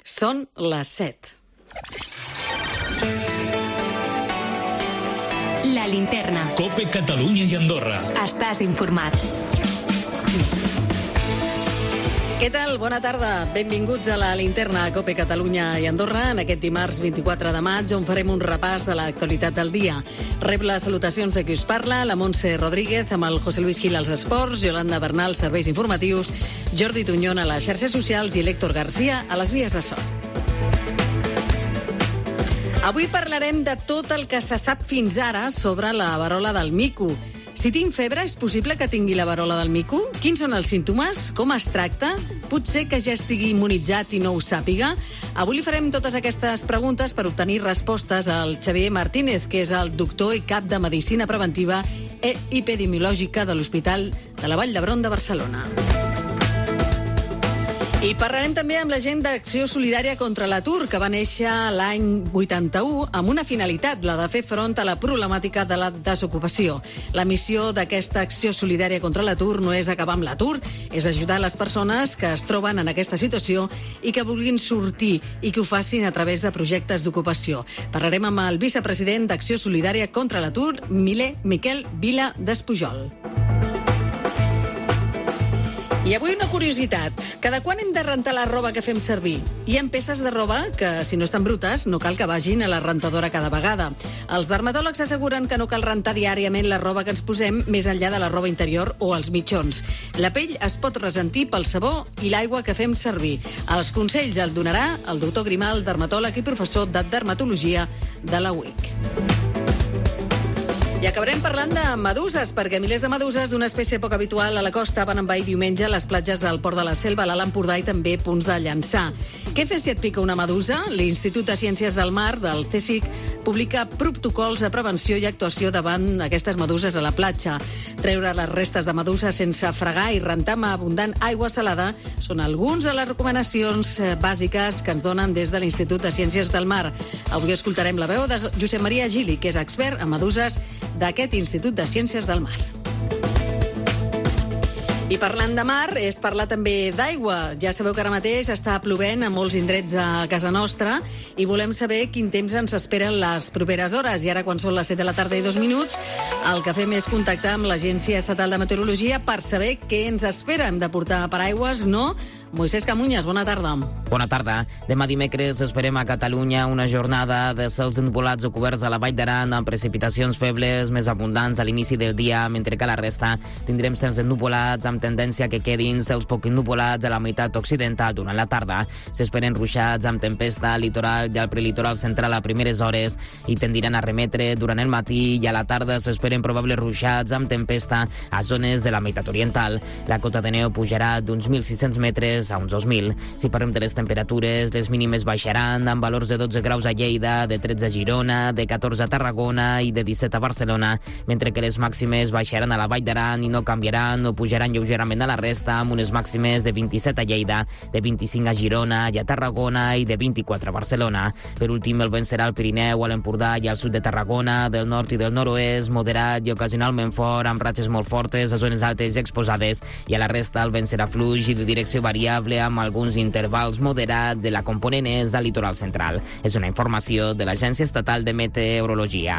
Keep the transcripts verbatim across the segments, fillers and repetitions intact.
Són les set. La linterna. COPE Catalunya i Andorra. Estàs informat. Què tal? Bona tarda. Benvinguts a la linterna a COPE Catalunya i Andorra en aquest dimarts vint-i-quatre de maig, on farem un repàs de l'actualitat del dia. Rep les salutacions de qui us parla, la Montse Rodríguez, amb el José Luis Gil als esports, Yolanda Bernal, serveis informatius, Jordi Tuñón a les xarxes socials i l'Héctor Garcia a les vies de so. Avui parlarem de tot el que se sap fins ara sobre la verola del mico. Si tinc febre, és possible que tingui la verola del mico? Quins són els símptomes? Com es tracta? Potser que ja estigui immunitzat i no ho sàpiga? Avui li farem totes aquestes preguntes per obtenir respostes al Xavier Martínez, que és el doctor i cap de Medicina Preventiva i Epidemiològica de l'Hospital de la Vall d'Hebron de Barcelona. I parlarem també amb la gent d'Acció Solidària contra l'Atur, que va néixer l'any vuitanta-u amb una finalitat, la de fer front a la problemàtica de la desocupació. La missió d'aquesta Acció Solidària contra l'Atur no és acabar amb l'atur, és ajudar les persones que es troben en aquesta situació i que vulguin sortir i que ho facin a través de projectes d'ocupació. Parlarem amb el vicepresident d'Acció Solidària contra l'Atur, Miquel Vila Despujol. I avui una curiositat. Cada quan hem de rentar la roba que fem servir? Hi ha peces de roba que, si no estan brutes, no cal que vagin a la rentadora cada vegada. Els dermatòlegs asseguren que no cal rentar diàriament la roba que ens posem més enllà de la roba interior o els mitjons. La pell es pot ressentir pel sabó i l'aigua que fem servir. Els consells el donarà el doctor Grimal, dermatòleg i professor de dermatologia de la U I C. I acabarem parlant de meduses, perquè milers de meduses d'una espècie poc habitual a la costa van envair diumenge les platges del Port de la Selva, l'Alt Empordà i també punts de Llançà. Què fer si et pica una medusa? L'Institut de Ciències del Mar, del C S I C, publica protocols de prevenció i actuació davant aquestes meduses a la platja. Treure les restes de medusa sense fregar i rentar amb abundant aigua salada són alguns de les recomanacions bàsiques que ens donen des de l'Institut de Ciències del Mar. Avui escoltarem la veu de Josep Maria Gili, que és expert en meduses d'aquest Institut de Ciències del Mar. I parlant de mar, és parlar també d'aigua. Ja sabeu que ara mateix està plovent a molts indrets a casa nostra i volem saber quin temps ens esperen les properes hores. I ara, quan són les set de la tarda i dos minuts, el que fem és contactar amb l'Agència Estatal de Meteorologia per saber què ens espera. Hem de portar paraigües, no? Moisés Camuñas, bona tarda. Bona tarda. Demà dimecres esperem a Catalunya una jornada de cels nuvolats o coberts a la Vall d'Aran amb precipitacions febles més abundants a l'inici del dia, mentre que a la resta tindrem cels nuvolats amb tendència que quedin cels poc nuvolats a la meitat occidental durant la tarda. S'esperen ruixats amb tempesta al litoral i al prelitoral central a primeres hores i tendiran a remetre durant el matí, i a la tarda s'esperen probables ruixats amb tempesta a zones de la meitat oriental. La cota de neu pujarà d'uns mil sis-cents metres a uns dos mil. Si parlem de les temperatures, les mínimes baixaran amb valors de dotze graus a Lleida, de tretze a Girona, de catorze a Tarragona i de disset a Barcelona, mentre que les màximes baixaran a la Vall d'Aran i no canviaran o pujaran lleugerament a la resta, amb unes màximes de vint-i-set a Lleida, de vint-i-cinc a Girona i a Tarragona i de vint-i-quatre a Barcelona. Per últim, el vent serà al Pirineu, a l'Empordà i al sud de Tarragona, del nord i del nord-oest, moderat i ocasionalment fort, amb ratxes molt fortes a zones altes i exposades, i a la resta el vent serà fluix i de direcció variable amb alguns intervals moderats de la component est al litoral central. És una informació de l'Agència Estatal de Meteorologia.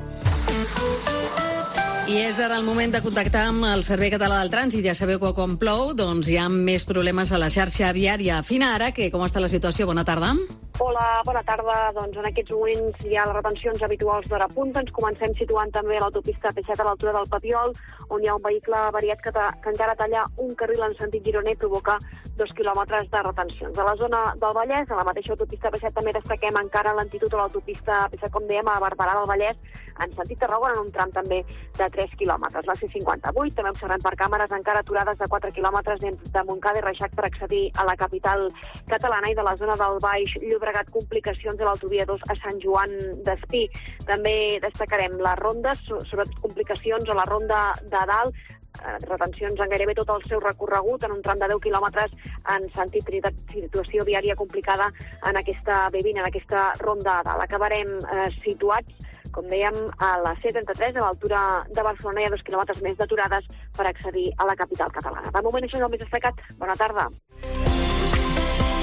I és ara el moment de contactar amb el Servei Català del Trànsit. Ja sabeu que quan plou doncs hi ha més problemes a la xarxa viària. Fina Ara, que com està la situació? Bona tarda. Hola, bona tarda. Doncs en aquests moments hi ha les retencions habituals d'hora punta. Ens comencem situant també a l'autopista P set a l'altura del Papiol, on hi ha un vehicle variat que, ta, que encara talla un carril en sentit gironer i provoca dos quilòmetres de retencions. A la zona del Vallès, a la mateixa autopista P set, també destaquem encara lentitud a l'autopista P set, com dèiem, a Barberà del Vallès, en sentit Tarragona, en un tram també de tres quilòmetres. La C cinquanta-vuit, també observem per càmeres encara aturades de quatre quilòmetres de Montcada i Reixac per accedir a la capital catalana, i de la zona del Baix Llobregat, complicacions a l'autovia dos a Sant Joan d'Espí. També destacarem les rondes, sobretot complicacions a la ronda de dalt, retencions en gairebé tot el seu recorregut, en un tram de deu quilòmetres en sentit Trinitat, situació viària complicada en aquesta B vint, en aquesta ronda de dalt. Acabarem eh, situats, com dèiem, a la C trenta-tres, a l'altura de Barcelona, hi ha dos quilòmetres més d'aturades per accedir a la capital catalana. De moment això és el més destacat. Bona tarda.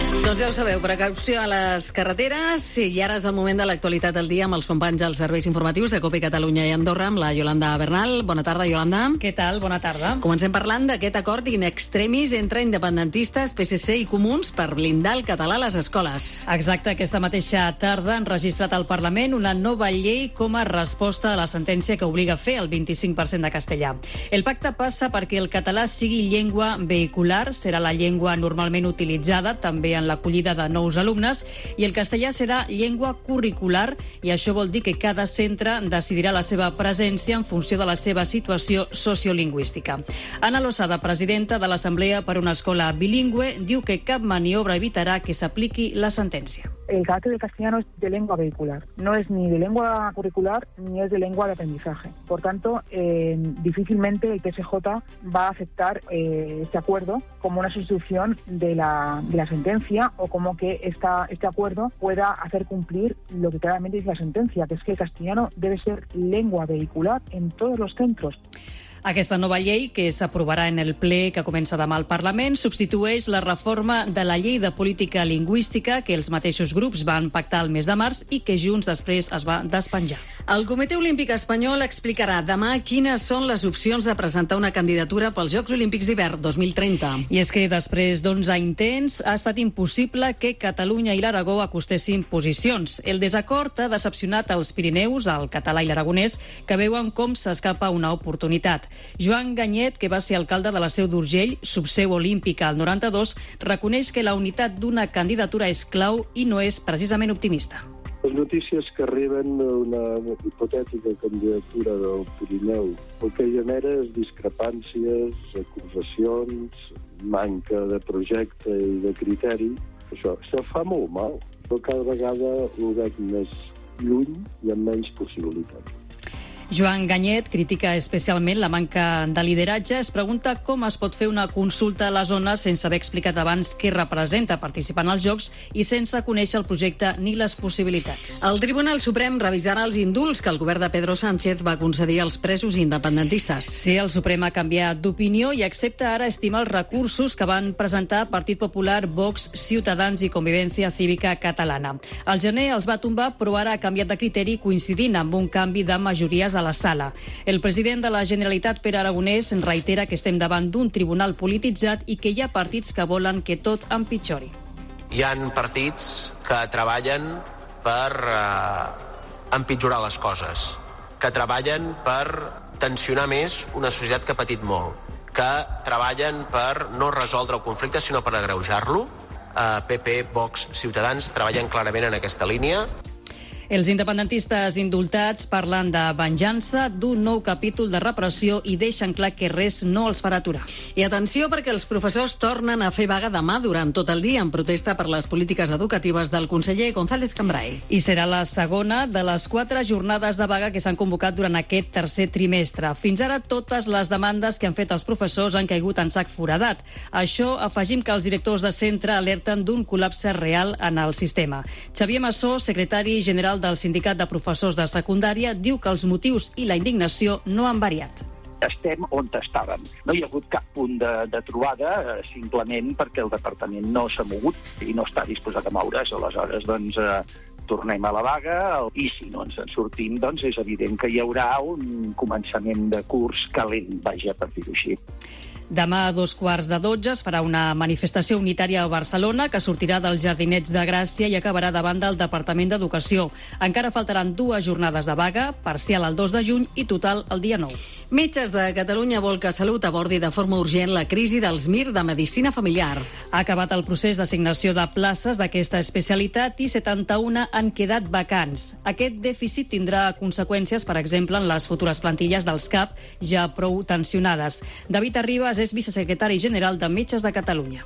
Doncs ja ho sabeu, precaució a les carreteres. I ara és el moment de l'actualitat del dia amb els companys dels serveis informatius de COPE Catalunya i Andorra, amb la Yolanda Bernal. Bona tarda, Yolanda. Què tal? Bona tarda. Comencem parlant d'aquest acord in extremis entre independentistes, P S C i Comuns per blindar el català a les escoles. Exacte, aquesta mateixa tarda han registrat al Parlament una nova llei com a resposta a la sentència que obliga a fer el vint-i-cinc per cent de castellà. El pacte passa perquè el català sigui llengua vehicular, serà la llengua normalment utilitzada també en l'acollida de nous alumnes, i el castellà serà llengua curricular, i això vol dir que cada centre decidirà la seva presència en funció de la seva situació sociolingüística. Ana Losada, presidenta de l'Assemblea per una Escola Bilingüe, diu que cap maniobra evitarà que s'apliqui la sentència. El carácter del castellano es de lengua vehicular, no es ni de lengua curricular ni es de lengua de aprendizaje. Por tanto, eh, difícilmente el P S J va a aceptar eh, este acuerdo como una sustitución de la, de la sentencia, o como que esta, este acuerdo pueda hacer cumplir lo que claramente dice la sentencia, que es que el castellano debe ser lengua vehicular en todos los centros. Aquesta nova llei, que s'aprovarà en el ple que comença demà al Parlament, substitueix la reforma de la llei de política lingüística que els mateixos grups van pactar el mes de març i que Junts després es va despenjar. El Comitè Olímpic Espanyol explicarà demà quines són les opcions de presentar una candidatura pels Jocs Olímpics d'hivern dos mil trenta. I és que després d'onze intents ha estat impossible que Catalunya i l'Aragó acostessin posicions. El desacord ha decepcionat els Pirineus, el català i l'aragonès, que veuen com s'escapa una oportunitat. Joan Ganyet, que va ser alcalde de la Seu d'Urgell, subseu olímpica al noranta-dos, reconeix que la unitat d'una candidatura és clau i no és precisament optimista. Les notícies que arriben d'una hipotètica candidatura del Pirineu el que genera és discrepàncies, acusacions, manca de projecte i de criteri. Això, això fa molt mal, però cada vegada ho veig més lluny i amb menys possibilitats. Joan Ganyet critica especialment la manca de lideratge. Es pregunta com es pot fer una consulta a la zona sense haver explicat abans què representa participar en els Jocs i sense conèixer el projecte ni les possibilitats. El Tribunal Suprem revisarà els indults que el govern de Pedro Sánchez va concedir als presos independentistes. Sí, el Suprem ha canviat d'opinió i accepta ara estimar els recursos que van presentar Partit Popular, Vox, Ciutadans i Convivència Cívica Catalana. Al gener els va tombar, però ara ha canviat de criteri coincidint amb un canvi de majories a la sala. El president de la Generalitat, Pere Aragonès, reitera que estem davant d'un tribunal polititzat i que hi ha partits que volen que tot empitjori. Hi ha partits que treballen per eh, empitjorar les coses, que treballen per tensionar més una societat que ha patit molt, que treballen per no resoldre el conflicte, sinó per agreujar-lo. Eh, P P, Vox, Ciutadans treballen clarament en aquesta línia. Els independentistes indultats parlen de venjança, d'un nou capítol de repressió i deixen clar que res no els farà aturar. I atenció, perquè els professors tornen a fer vaga demà durant tot el dia en protesta per les polítiques educatives del conseller González Cambray. I serà la segona de les quatre jornades de vaga que s'han convocat durant aquest tercer trimestre. Fins ara totes les demandes que han fet els professors han caigut en sac foradat. Això afegim que els directors de centre alerten d'un col·lapse real en el sistema. Xavier Massó, secretari general del Sindicat de Professors de Secundària, diu que els motius i la indignació no han variat. Estem on estàvem. No hi ha hagut cap punt de, de trobada, eh, simplement perquè el departament no s'ha mogut i no està disposat a moure's. Aleshores, doncs, eh, tornem a la vaga, i si no ens en sortim, doncs és evident que hi haurà un començament de curs calent, vaja, per dir-ho així. Demà a dos quarts de dotze es farà una manifestació unitària a Barcelona que sortirà dels Jardinets de Gràcia i acabarà davant del Departament d'Educació. Encara faltaran dues jornades de vaga, parcial el dos de juny i total el dia nou. Metges de Catalunya vol que Salut abordi de forma urgent la crisi dels Mir de Medicina Familiar. Ha acabat el procés d'assignació de places d'aquesta especialitat i setanta-una han quedat vacants. Aquest dèficit tindrà conseqüències, per exemple, en les futures plantilles dels C A P ja prou tensionades. David Arribas és vicesecretari general de Metges de Catalunya.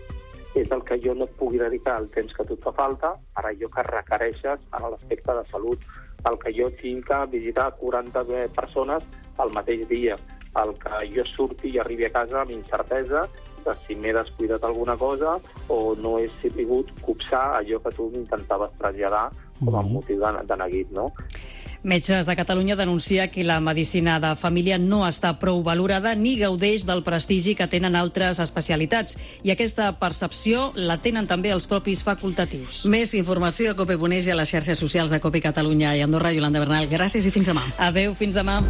És el que jo no et pugui dedicar el temps que a tu et fa falta per allò que requereixes en l'aspecte de salut. El que jo tinc que visitar quaranta persones al mateix dia. El que jo surti i arribi a casa amb incertesa de si m'he descuidat alguna cosa o no he sabut copsar allò que tu m'intentaves traslladar com a motiu de, de neguit, no? Metges de Catalunya denuncia que la medicina de família no està prou valorada ni gaudeix del prestigi que tenen altres especialitats. I aquesta percepció la tenen també els propis facultatius. Més informació a Cope Boneix i a les xarxes socials de Cope Catalunya i Andorra. Yolanda Bernal, gràcies i fins demà. Adéu, fins demà.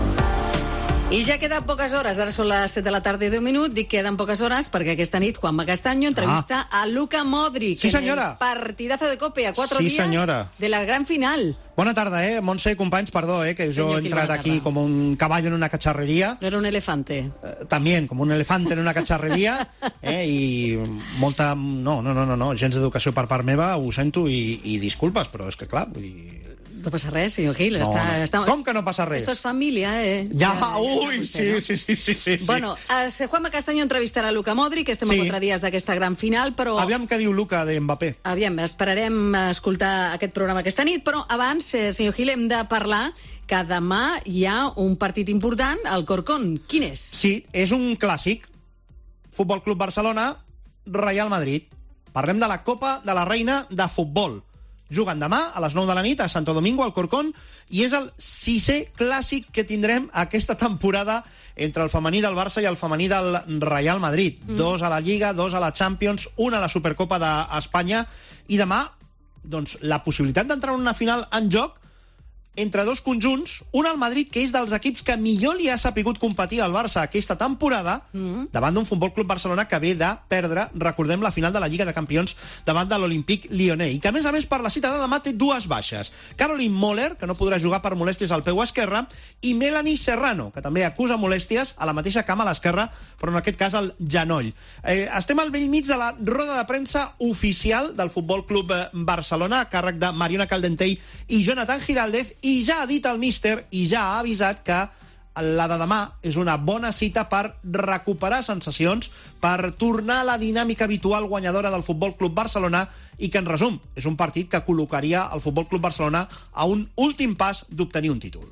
I ja queden poques hores, ara són les set de la tarda i deu minuts, dic queden poques hores perquè aquesta nit Juanma Castaño entrevista ah. a Luka Modric sí, senyora. en el partidazo de Cope a quatre sí, dies senyora. de la gran final. Bona tarda, eh? Montse, companys, perdó, eh? Que Señor, yo he entrado aquí como un caballo en una cacharrería. No era un elefante. Eh, también, como un elefante en una cacharrería. eh? I molta... No, no, no, no, no. gens d'educació per part meva, ho sento i, i disculpes, però és que clar, vull dir... No passa res, senyor Gil. No, està, no. està... Com que no passa res? Esto es familia, eh? Ja, ja ui, sí, no? sí, sí, sí, sí. Bueno, sí. Juanma Castaño entrevistarà a Luka Modric, estem sí. a quatre dies d'aquesta gran final, però... Aviam què diu Luka de Mbappé. Aviam, esperarem a escoltar aquest programa aquesta nit, però abans, eh, senyor Gil, hem de parlar que demà hi ha un partit important, el Corcón. Quin és? Sí, és un clàssic. Futbol Club Barcelona, Real Madrid. Parlem de la Copa de la Reina de Futbol. Juguen demà a les nou de la nit a Santo Domingo, al Corcón, i és el sisè clàssic que tindrem aquesta temporada entre el femení del Barça i el femení del Real Madrid. Mm. Dos a la Lliga, dos a la Champions, una a la Supercopa d'Espanya, i demà, doncs, la possibilitat d'entrar en una final en joc entre dos conjunts, un al Madrid, que és dels equips que millor li ha sapigut competir al Barça aquesta temporada, mm. davant d'un Futbol Club Barcelona que ve de perdre, recordem, la final de la Lliga de Campions davant de l'Olympique Lyonnais, i que, a més a més, per la cita de demà té dues baixes. Caroline Moller, que no podrà jugar per molèsties al peu esquerre, i Melanie Serrano, que també acusa molèsties a la mateixa cama a l'esquerra, però en aquest cas al genoll. Eh, estem al bell mig de la roda de premsa oficial del Futbol Club Barcelona, a càrrec de Mariona Caldentey i Jonathan Giraldez, i ja ha dit el míster i ja ha avisat que la de demà és una bona cita per recuperar sensacions, per tornar a la dinàmica habitual guanyadora del Futbol Club Barcelona, i que, en resum, és un partit que col·locaria el Futbol Club Barcelona a un últim pas d'obtenir un títol.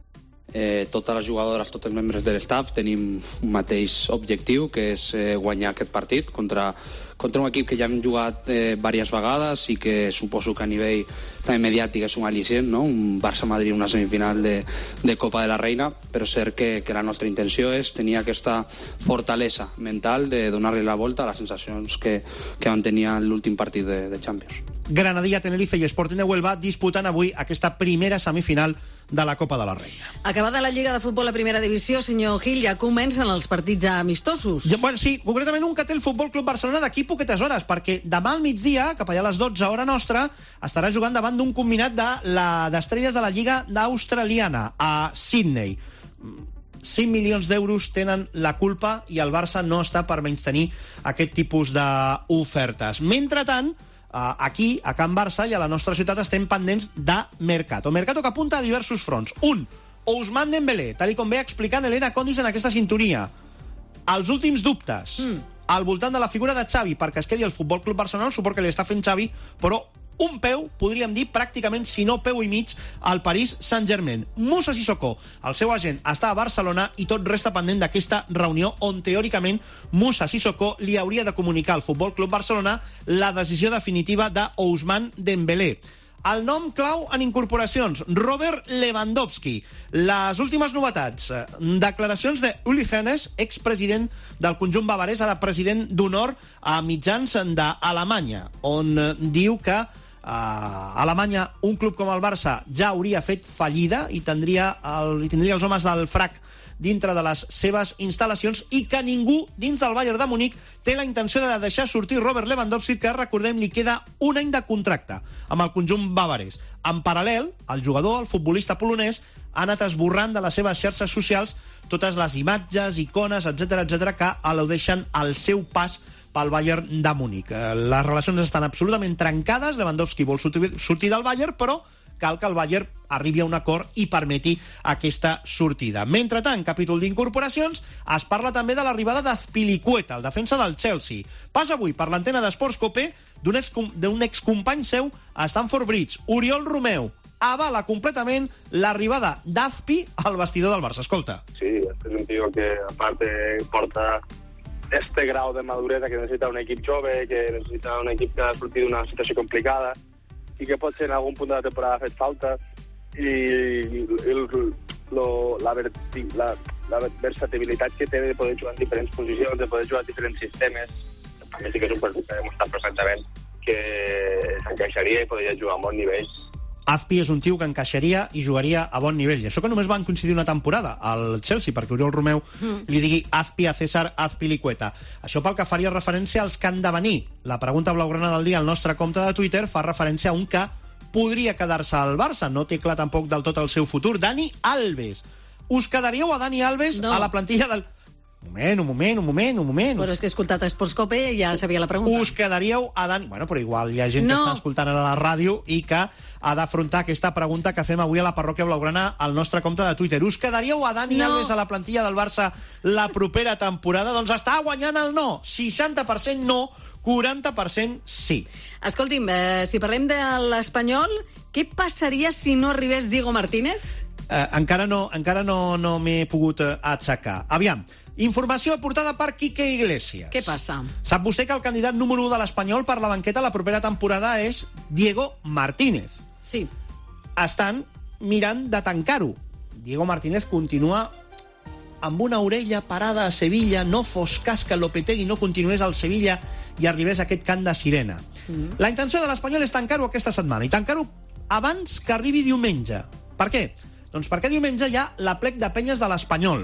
Eh, totes les jugadores, tots els membres de l'estaf tenim un mateix objectiu, que és eh, guanyar aquest partit contra, contra un equip que ja hem jugat eh, diverses vegades i que suposo que a nivell també mediàtic és un al·licient, no? Un Barça-Madrid, una semifinal de, de Copa de la Reina, però és cert que, que la nostra intenció és tenir aquesta fortalesa mental de donar-li la volta a les sensacions que, que van tenir en l'últim partit de, de Champions. Granadilla, Tenerife i Sporting de Huelva disputant avui aquesta primera semifinal de la Copa de la Reina. Acabada la Lliga de Futbol a Primera Divisió, senyor Gil, ja comencen els partits amistosos. Ja, bueno, sí, concretament un que té el Futbol Club Barcelona d'aquí poquetes hores, perquè demà al migdia, cap allà a les dotze hora nostra, estarà jugant davant d'un combinat de la d'estrelles de la Lliga d'Australiana, a Sydney. cinc milions d'euros tenen la culpa i el Barça no està per menystenir aquest tipus d'ofertes. Mentrestant, aquí, a Can Barça i a la nostra ciutat, estem pendents de Mercato. Mercato que apunta a diversos fronts. Un, Ousmane Dembélé, tal com ve explicant Elena Condis en aquesta sintonia. Els últims dubtes mm. al voltant de la figura de Xavi perquè es quedi al Futbol Club Barcelona, el suport que li està fent Xavi, però un peu, podríem dir, pràcticament, si no peu i mig, al Paris Saint-Germain. Moussa Sissoko, el seu agent, està a Barcelona i tot resta pendent d'aquesta reunió on, teòricament, Moussa Sissoko li hauria de comunicar al Futbol Club Barcelona la decisió definitiva d'Ousmane Dembélé. El nom clau en incorporacions, Robert Lewandowski. Les últimes novetats, declaracions de Uli Hoeneß, expresident del conjunt bavarès, ara president d'honor a mitjans d'Alemanya, on diu que a Alemanya un club com el Barça ja hauria fet fallida i tindria, el, i tindria els homes del frac dintre de les seves instal·lacions i que ningú dins del Bayern de Múnich té la intenció de deixar sortir Robert Lewandowski, que, recordem, li queda un any de contracte amb el conjunt bavarès. En paral·lel, el jugador, el futbolista polonès, ha anat esborrant de les seves xarxes socials totes les imatges, icones, etcètera, etcètera, que al·ludeixen al seu pas pel Bayern de Múnich. Les relacions estan absolutament trencades, Lewandowski vol sortir del Bayern, però cal que el Bayern arribi a un acord i permeti aquesta sortida. Mentrestant, capítol d'incorporacions, es parla també de l'arribada d'Azpilicueta, el defensa del Chelsea. Passa avui per l'antena d'Esports Cope d'un ex, d'un excompany seu a Stamford Bridge, Oriol Romeu. Avala completament l'arribada d'Azpi al vestidor del Barça. Escolta. Sí, este es un tío que, aparte, porta este grau de maduresa que necessita un equip jove, que necessita un equip que ha sortit d'una situació complicada i que potser en algun punt de la temporada ha fet falta. i el, lo, la, verti, la, la versatilitat que té de poder jugar en diferents posicions, de poder jugar en diferents sistemes. També sí que és un partit que ha demostrat perfectament que s'encaixaria i podria jugar a bon nivell. Azpi és un tio que encaixaria i jugaria a bon nivell. I això que només van coincidir una temporada al Chelsea, perquè Oriol Romeu mm. li digui Azpi a César Azpilicueta. Això pel que faria referència als que han de venir. La pregunta blaugrana del dia al nostre compte de Twitter fa referència a un que podria quedar-se al Barça. No té clar tampoc del tot el seu futur. Dani Alves. Us quedaríeu a Dani Alves no. a la plantilla del... Un moment, un moment, un moment, un moment. Però és que he escoltat a Esportscope i ja sabia la pregunta. Us quedaríeu a Dani... Bueno, però igual hi ha gent no. que està escoltant a la ràdio i que ha d'afrontar aquesta pregunta que fem avui a la Parròquia Blaugrana al nostre compte de Twitter. Us quedaríeu a Dani no. Alves a la plantilla del Barça la propera temporada? Doncs està guanyant el no. seixanta per cent no, quaranta per cent sí. Escolti'm, eh, si parlem de l'Espanyol, què passaria si no arribés Diego Martínez? Eh, encara no, encara no, no m'he pogut eh, aixecar. Aviam, informació aportada per Quique Iglesias. Què passa? Sap vostè que el candidat número u de l'Espanyol per la banqueta la propera temporada és Diego Martínez. Sí. Estan mirant de tancar-ho. Diego Martínez continua amb una orella parada a Sevilla, no fos cas que Lopetegui no continués al Sevilla i arribés a aquest cant de sirena. Mm. La intenció de l'Espanyol és tancar-ho aquesta setmana, i tancar-ho abans que arribi diumenge. Per què? Doncs perquè diumenge hi ha la plec de penyes de l'Espanyol.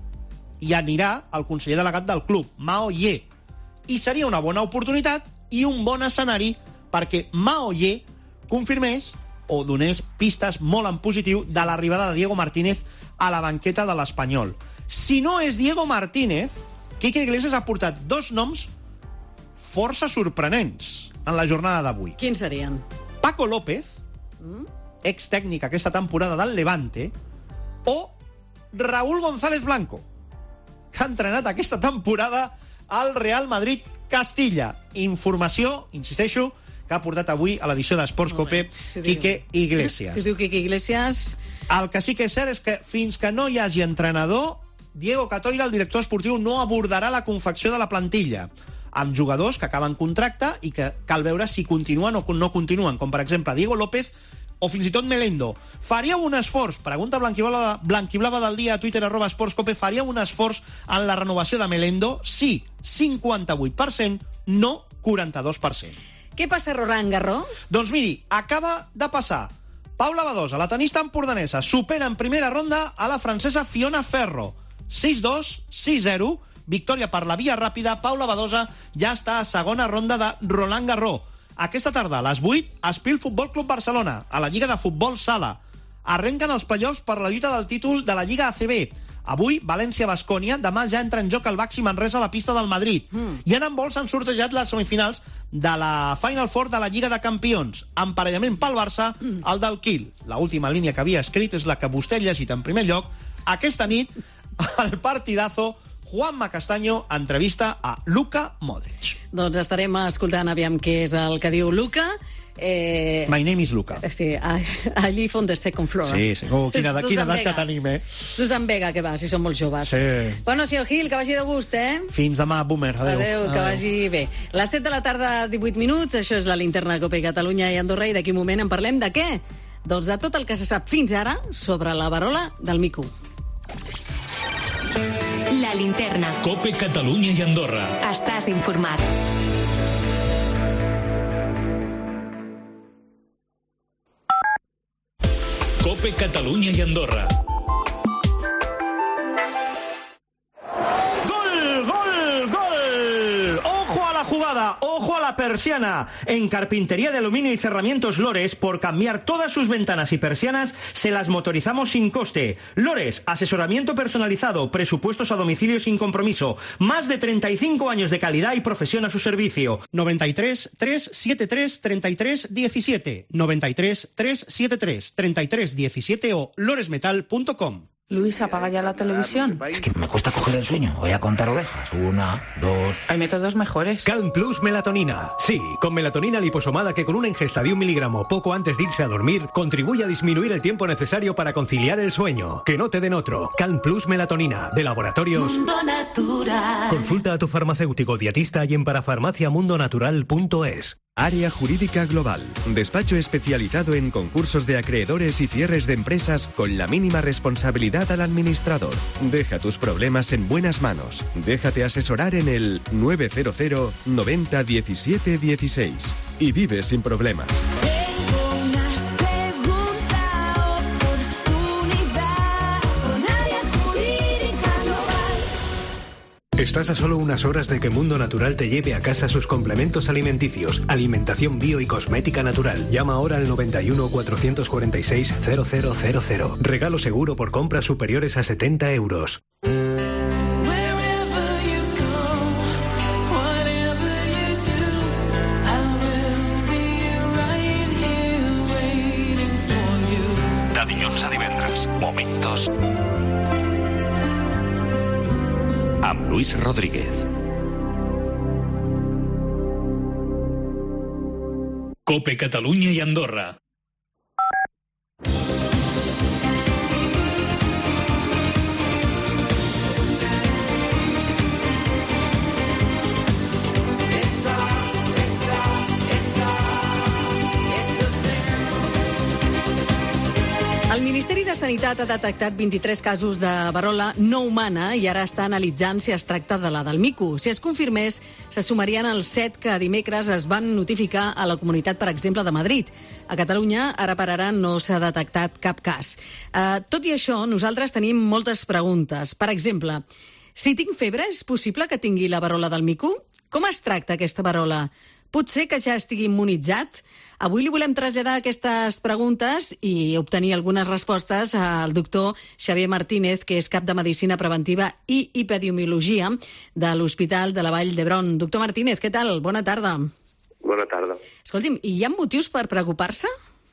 I anirà el conseller delegat del club, Mao Ye. I seria una bona oportunitat i un bon escenari perquè Mao Ye confirmés o donés pistes molt en positiu de l'arribada de Diego Martínez a la banqueta de l'Espanyol. Si no és Diego Martínez, Quique Iglesias ha portat dos noms força sorprenents en la jornada d'avui. Quins serien? Paco López, mm? ex-tècnic aquesta temporada del Levante, o Raúl González Blanco, que ha entrenat aquesta temporada al Real Madrid Castilla. Informació, insisteixo, que ha portat avui a l'edició d'Esportscope si Quique Iglesias. Si diu Quique Iglesias... El que sí que és cert és que fins que no hi hagi entrenador, Diego Catoira, el director esportiu, no abordarà la confecció de la plantilla, amb jugadors que acaben contracte i que cal veure si continuen o no continuen, com per exemple Diego López o fins i tot Melendo. Faríeu un esforç, pregunta blanquiblava, blanquiblava del dia a Twitter, arroba Esportscope, faríeu un esforç en la renovació de Melendo? Sí, cinquanta-vuit per cent, no quaranta-dos per cent. Què passa a Roland Garros? Doncs miri, acaba de passar. Paula Badosa, la tenista empordanesa, supera en primera ronda a la francesa Fiona Ferro. sis dos, sis zero, victòria per la via ràpida. Paula Badosa ja està a segona ronda de Roland Garros. Aquesta tarda, a les vuit, Espil Futbol Club Barcelona, a la Lliga de Futbol Sala. Arrenquen els playoffs per la lluita del títol de la Lliga A C B. Avui, València-Bascònia, demà ja entra en joc el Baxi Manresa a la pista del Madrid. Mm. I en handbol s'han sortejat les semifinals de la Final Four de la Lliga de Campions. Emparellament pel Barça, mm. el del Kiel. L'última línia que havia escrit és la que vostè ha llegit en primer lloc. Aquesta nit, el partidazo, Juanma Castaño entrevista a Luka Modric. Doncs estarem escoltant aviam què és el que diu Luka. Eh... My name is Luka. Sí, I, I live on the second floor. Sí, sí. Oh, quina, quina edat que tenim, eh? Susan Vega, que va, si som molt joves. Sí. Bueno, senyor Gil, que vagi de gust, eh? Fins demà, boomer. Adéu. Adéu, que Adéu. Vagi bé. Les set de la tarda, divuit minuts, això és la linterna de Cope Catalunya i Andorra, i d'aquí un moment en parlem de què? Doncs de tot el que se sap fins ara sobre la verola del mico. La linterna. Cope Catalunya i Andorra. Estàs informat. Cope Catalunya i Andorra. ¡Gol, gol, gol! ¡Ojo a la jugada! ¡Ojo a la persiana! En Carpintería de Aluminio y Cerramientos Lores, por cambiar todas sus ventanas y persianas, se las motorizamos sin coste. Lores, asesoramiento personalizado, presupuestos a domicilio sin compromiso. Más de treinta y cinco años de calidad y profesión a su servicio. noventa y tres, trescientos setenta y tres, treinta y tres diecisiete. noventa y tres, trescientos setenta y tres, treinta y tres diecisiete o loresmetal punto com. Luis, apaga ya la televisión. Es que me cuesta coger el sueño. Voy a contar ovejas. Una, dos... Hay métodos mejores. Calm Plus Melatonina. Sí, con melatonina liposomada que con una ingesta de un miligramo poco antes de irse a dormir contribuye a disminuir el tiempo necesario para conciliar el sueño. Que no te den otro. Calm Plus Melatonina. De Laboratorios Mundo Natural. Consulta a tu farmacéutico dietista y en parafarmaciamundonatural punto es. Área Jurídica Global, despacho especializado en concursos de acreedores y cierres de empresas con la mínima responsabilidad al administrador. Deja tus problemas en buenas manos. Déjate asesorar en el nueve cero cero noventa diecisiete dieciséis y vive sin problemas. Estás a solo unas horas de que Mundo Natural te lleve a casa sus complementos alimenticios, alimentación bio y cosmética natural. Llama ahora al noventa y uno, cuatrocientos cuarenta y seis, cero cero cero cero. Regalo seguro por compras superiores a setenta euros. De dilluns a divendres, Momentos amb Luis Rodríguez. Cope Catalunya i Andorra. El Ministeri de Sanitat ha detectat vint-i-tres casos de verola no humana i ara està analitzant si es tracta de la del mico. Si es confirmés, se sumarien els set que dimecres es van notificar a la comunitat, per exemple, de Madrid. A Catalunya, ara per ara, no s'ha detectat cap cas. Uh, tot i això, nosaltres tenim moltes preguntes. Per exemple, si tinc febre, és possible que tingui la verola del mico? Com es tracta aquesta verola? Potser que ja estigui immunitzat? Avui li volem traslladar aquestes preguntes i obtenir algunes respostes al doctor Xavier Martínez, que és cap de Medicina Preventiva i Epidemiologia de l'Hospital de la Vall d'Hebron. Doctor Martínez, què tal? Bona tarda. Bona tarda. Escolti'm, i hi ha motius per preocupar-se?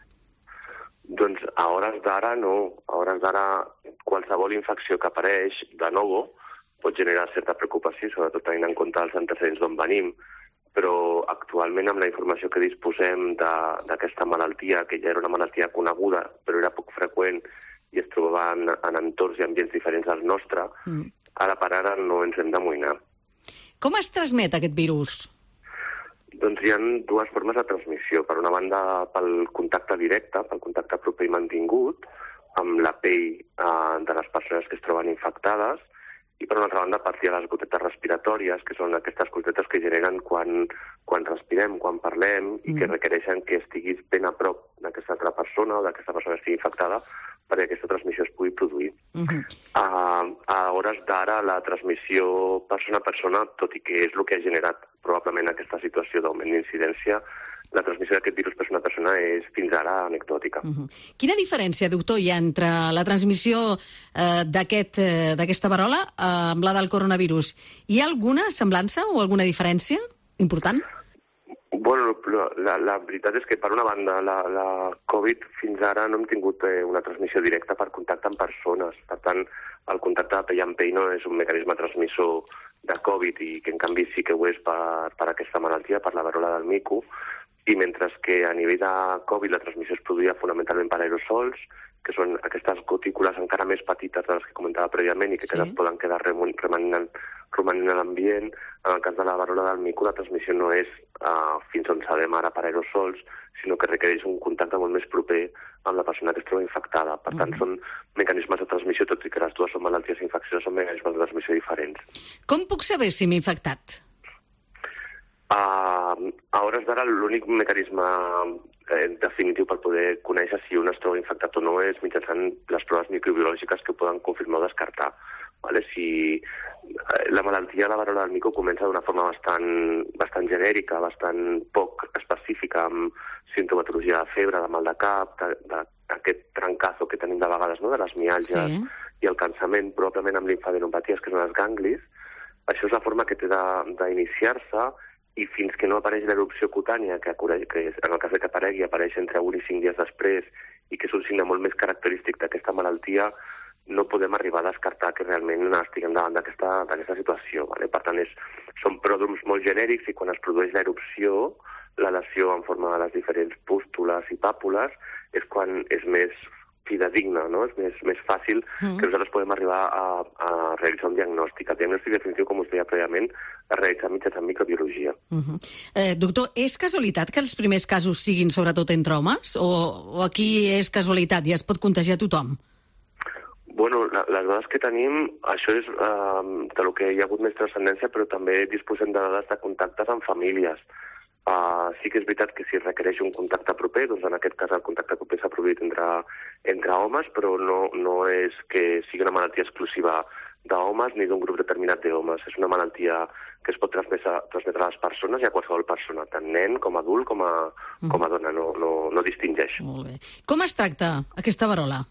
Doncs a hores d'ara no. A hores d'ara qualsevol infecció que apareix de nou pot generar certa preocupació, sobretot tenint en compte els antecedents d'on venim, però actualment amb la informació que disposem d'aquesta malaltia, que ja era una malaltia coneguda, però era poc freqüent i es trobava en, en entorns i ambients diferents al nostre, mm. ara per ara no ens hem d'amoïnar. Com es transmet aquest virus? Doncs hi ha dues formes de transmissió. Per una banda, pel contacte directe, pel contacte proper i mantingut, amb la pell eh, de les persones que es troben infectades, i per una altra banda, a partir de les gotetes respiratòries, que són aquestes gotetes que generen quan, quan respirem, quan parlem, mm. i que requereixen que estiguis ben a prop d'aquesta altra persona o d'aquesta persona que estigui infectada perquè aquesta transmissió es pugui produir. Mm-hmm. a, a hores d'ara, la transmissió persona a persona, tot i que és el que ha generat probablement aquesta situació d'augment d'incidència, la transmissió d'aquest virus persona a persona és fins ara anecdòtica. Uh-huh. Quina diferència, doctor, hi ha entre la transmissió eh, d'aquest, eh, d'aquesta verola eh, amb la del coronavirus? Hi ha alguna semblança o alguna diferència important? Bueno, la, la veritat és que, per una banda, la, la Covid fins ara no hem tingut eh, una transmissió directa per contacte amb persones. Per tant, el contacte de pell amb pell no és un mecanisme transmissor de Covid i que, en canvi, sí que ho és per, per aquesta malaltia, per la verola del mico. I mentre que a nivell de Covid la transmissió es produïa fonamentalment per aerosols, que són aquestes gotícules encara més petites de les que comentava prèviament i que sí. poden quedar remanent, romanent a l'ambient. En el cas de la verola del mico, la transmissió no és uh, fins on sabem ara per aerosols, sinó que requereix un contacte molt més proper amb la persona que es troba infectada. Per tant, mm. són mecanismes de transmissió, tot i que les dues són malalties infeccioses, són mecanismes de transmissió diferents. Com puc saber si m'he infectat? Uh, a hores d'ara l'únic mecanisme eh, definitiu per poder conèixer si un es troba infectat o no és mitjançant les proves microbiològiques que poden confirmar o descartar. Vale? Si eh, la malaltia de la verola del mico comença d'una forma bastant, bastant genèrica, bastant poc específica, amb sintomatologia de febre, de mal de cap, d'aquest trencazo que tenim de vegades, no? de les miàlgies sí. i el cansament, probablement amb limfadenopaties, que són els ganglis. Això és la forma que té d'iniciar-se, i fins que no apareix l'erupció cutània, que, que en el cas que aparegui apareix entre un i cinc dies després, i que és un signe molt més característic d'aquesta malaltia, no podem arribar a descartar que realment estiguem davant d'aquesta situació. Vale? Per tant, és, són pròdroms molt genèrics i quan es produeix l'erupció, la lesió en forma de les diferents pústules i pàpules, és quan és més fidedigna, no? És més, més fàcil mm. que nosaltres podem arribar a, a realitzar un diagnòstic. El diagnòstic definitiu, com us deia prèviament, es realitza mitjançant microbiologia. Uh -huh. eh, doctor, és casualitat que els primers casos siguin sobretot entre homes? O, o aquí és casualitat i es pot contagiar tothom? Bueno, la, les dades que tenim, això és eh, de lo que hi ha hagut més transcendència, però també disposem de dades de contactes amb famílies. Uh, sí que és veritat que si requereix un contacte proper, doncs en aquest cas el contacte proper s'ha produït entre, entre homes, però no, no és que sigui una malaltia exclusiva d'homes ni d'un grup determinat d'homes. És una malaltia que es pot transmetre, transmetre a les persones i a qualsevol persona, tant nen com adult com a, mm. com a dona, no, no, no distingeix. Molt bé. Com es tracta aquesta verola?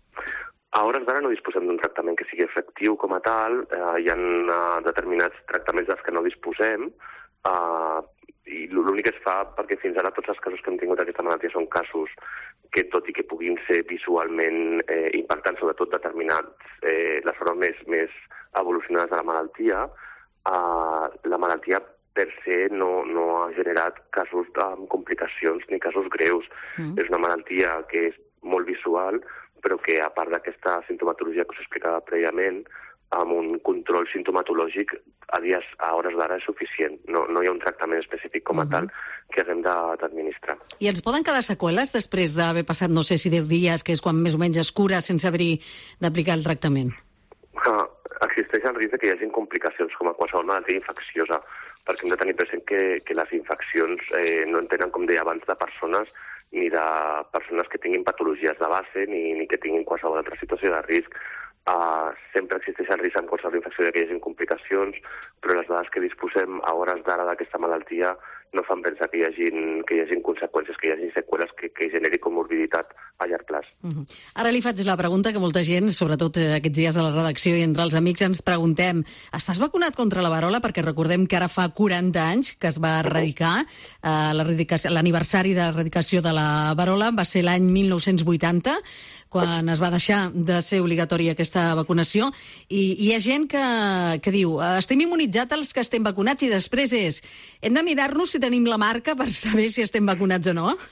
A hores d'ara no disposem d'un tractament que sigui efectiu com a tal. Uh, hi ha uh, determinats tractaments dels que no disposem, uh, i l'únic que es fa, perquè fins ara tots els casos que hem tingut d'aquesta malaltia són casos que, tot i que puguin ser visualment eh, impactants, sobretot determinats eh, les formes més, més evolucionades de la malaltia, eh, la malaltia per se no, no ha generat casos amb complicacions ni casos greus. Mm. És una malaltia que és molt visual, però que, a part d'aquesta sintomatologia que us explicava prèviament, amb un control sintomatològic a dies, a hores d'ara, és suficient. No, no hi ha un tractament específic com a uh-huh. tal que haguem d'administrar. I ens poden quedar seqüeles després d'haver passat, no sé si deu dies, que és quan més o menys es cura, sense haver d'aplicar el tractament? Ah, existeix el risc de que hi hagi complicacions, com a qualsevol malaltia infecciosa, perquè hem de tenir present que, que les infeccions eh, no en tenen, com deia abans, de persones ni de persones que tinguin patologies de base ni, ni que tinguin qualsevol altra situació de risc. Uh, sempre existeix el risc en qualsevol infecció de que hi hagi complicacions, però les dades que disposem a hores d'ara d'aquesta malaltia no fan pensar que hi hagin, que hi hagin conseqüències, que hi hagin seqüeles que, que generi comorbiditat a llarg plaç. Uh -huh. Ara li faig la pregunta que molta gent, sobretot aquests dies a la redacció i entre els amics, ens preguntem: estàs vacunat contra la verola? Perquè recordem que ara fa quaranta anys que es va erradicar, uh, l'aniversari de l'erradicació de la verola va ser l'any mil nou-cents vuitanta, quan es va deixar de ser obligatòria aquesta vacunació, i hi ha gent que, que diu estem immunitzats els que estem vacunats, i després és, hem de mirar-nos si tenim la marca per saber si estem vacunats o no?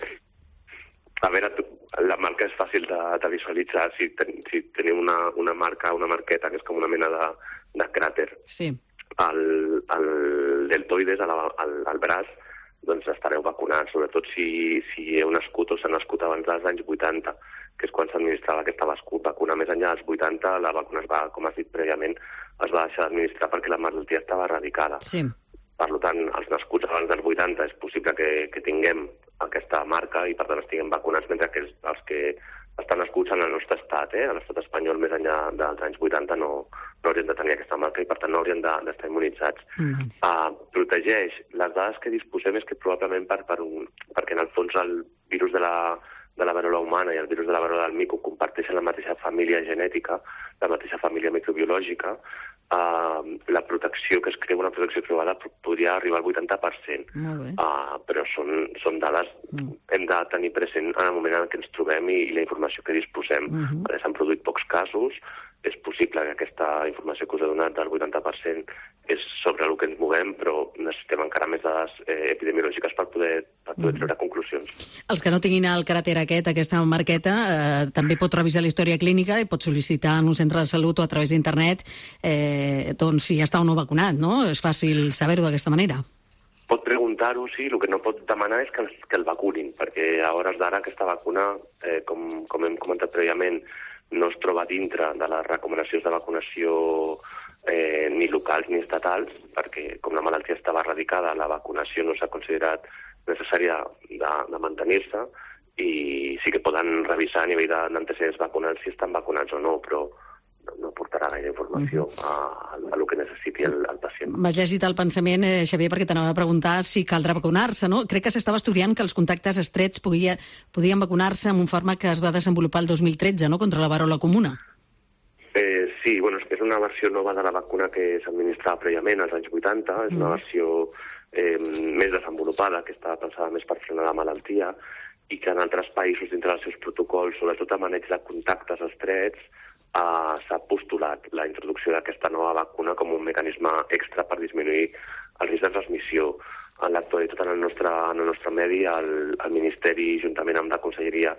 A veure, la marca és fàcil de, de visualitzar. Si, ten, si tenim una, una marca, una marqueta, que és com una mena de, de cràter, sí. al, al deltoides, al, al, al braç, doncs estareu vacunats, sobretot si, si heu nascut o s'ha nascut abans dels anys vuitanta, que és quan s'administrava aquesta vacuna. Més enllà dels vuitanta, la vacuna es va, com has dit prèviament, es va deixar d'administrar perquè la malaltia estava erradicada. Sí. Per tant, els nascuts abans dels vuitanta és possible que, que tinguem aquesta marca i, per tant, estiguem vacunats, mentre que els, els que estan nascuts en el nostre estat, eh, a l'estat espanyol, més enllà dels anys vuitanta, no, no haurien de tenir aquesta marca i, per tant, no haurien d'estar de, immunitzats. Mm-hmm. Uh, protegeix. Les dades que disposem és que probablement per, per un, perquè, en el fons, el virus de la de la verola humana i el virus de la verola del mico comparteixen la mateixa família genètica, la mateixa família microbiològica, uh, la protecció que es creu, una protecció provada, podria arribar al vuitanta per cent. Uh, però són, són dades mm. hem de tenir present en el moment en què ens trobem i, i la informació que disposem. Mm-hmm. uh, S'han produït pocs casos, és possible que aquesta informació que us he donat del vuitanta per cent és sobre el que ens movem, però necessitem encara més dades eh, epidemiològiques per poder, per poder treure conclusions. Els que no tinguin el caràcter aquest, aquesta marqueta, eh, també pot revisar la història clínica i pot sol·licitar en un centre de salut o a través d'internet eh, doncs, si ja està o no vacunat, no? És fàcil saber-ho d'aquesta manera. Pot preguntar-ho, sí, el que no pot demanar és que, que el vacunin, perquè a hores d'ara aquesta vacuna, eh, com, com hem comentat prèviament, no es troba dintre de les recomanacions de vacunació eh, ni locals ni estatals, perquè com la malaltia estava erradicada, la vacunació no s'ha considerat necessària de, de mantenir-se, i sí que poden revisar a nivell d'antecedents vacunals si estan vacunats o no, però no portarà gaire informació a, a, a el que necessiti el, el pacient. M'has llegit el pensament, eh, Xavier, perquè t'anava a preguntar si caldrà vacunar-se, no? Crec que s'estava estudiant que els contactes estrets podia, podien vacunar-se amb un fàrmac que es va desenvolupar el dos mil tretze, no?, contra la verola comuna. Eh, sí, bueno, és una versió nova de la vacuna que s'administrava prèviament als anys vuitanta, és una mm. versió eh, més desenvolupada, que estava pensada més per frenar la malaltia, i que en altres països, dintre dels seus protocols, sobretot a maneig de contactes estrets, Uh, s'ha postulat la introducció d'aquesta nova vacuna com un mecanisme extra per disminuir el risc de transmissió. En l'actualitat, en el nostre, en el nostre medi, el, el Ministeri, juntament amb la Conselleria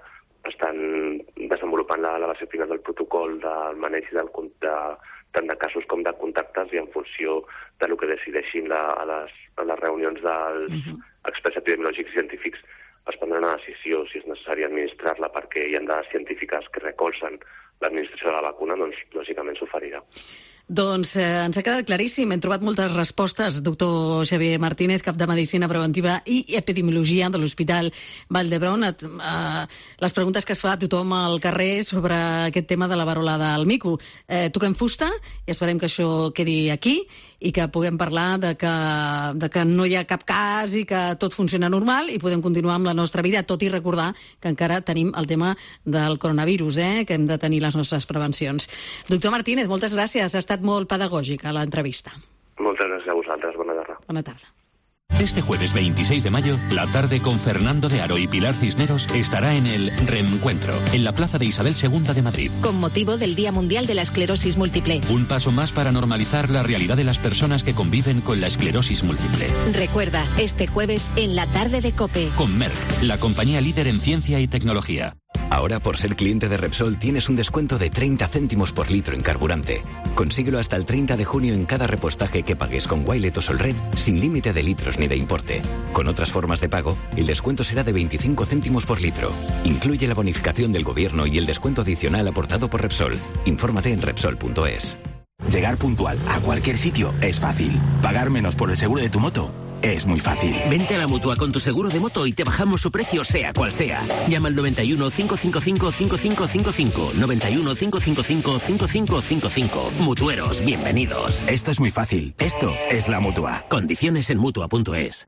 estan desenvolupant la, la versió final del protocol del maneig del, de, tant de casos com de contactes, i en funció de lo que decideixin la, a, les, a les reunions dels uh-huh. experts epidemiològics i científics es prendrà una decisió si és necessari administrar-la, perquè hi ha dades científiques que recolzen l'administració de la vacuna, doncs lògicament s'oferirà. Doncs eh, ens ha quedat claríssim. Hem trobat moltes respostes. Doctor Xavier Martínez, cap de Medicina Preventiva i Epidemiologia de l'Hospital Vall d'Hebron. Eh, les preguntes que es fa a tothom al carrer sobre aquest tema de la varolada al mico. Eh, toquem fusta i esperem que això quedi aquí i que puguem parlar de que, de que no hi ha cap cas i que tot funciona normal i podem continuar amb la nostra vida, tot i recordar que encara tenim el tema del coronavirus, eh, que hem de tenir les nostres prevencions. Doctor Martínez, moltes gràcies. Ha estat molt pedagògica l'entrevista. Moltes gràcies a vosaltres. Bona tarda. Bona tarda. Este jueves veintiséis de mayo, la tarde con Fernando de Aro y Pilar Cisneros estará en el Reencuentro, en la Plaza de Isabel segunda de Madrid. Con motivo del Día Mundial de la Esclerosis Múltiple. Un paso más para normalizar la realidad de las personas que conviven con la esclerosis múltiple. Recuerda, este jueves en la tarde de COPE. Con Merck, la compañía líder en ciencia y tecnología. Ahora, por ser cliente de Repsol, tienes un descuento de treinta céntimos por litro en carburante. Consíguelo hasta el treinta de junio en cada repostaje que pagues con Wilet o Solred, sin límite de litros ni de importe. Con otras formas de pago, el descuento será de veinticinco céntimos por litro. Incluye la bonificación del gobierno y el descuento adicional aportado por Repsol. Infórmate en Repsol punto es. Llegar puntual a cualquier sitio es fácil. Pagar menos por el seguro de tu moto es muy fácil. Vente a la Mutua con tu seguro de moto y te bajamos su precio sea cual sea. Llama al noventa y uno, cinco cinco cinco, cinco cinco cinco cinco. noventa y uno, cinco cinco cinco, cinco cinco cinco cinco. Mutueros, bienvenidos. Esto es muy fácil. Esto es la Mutua. Condiciones en Mutua punto es.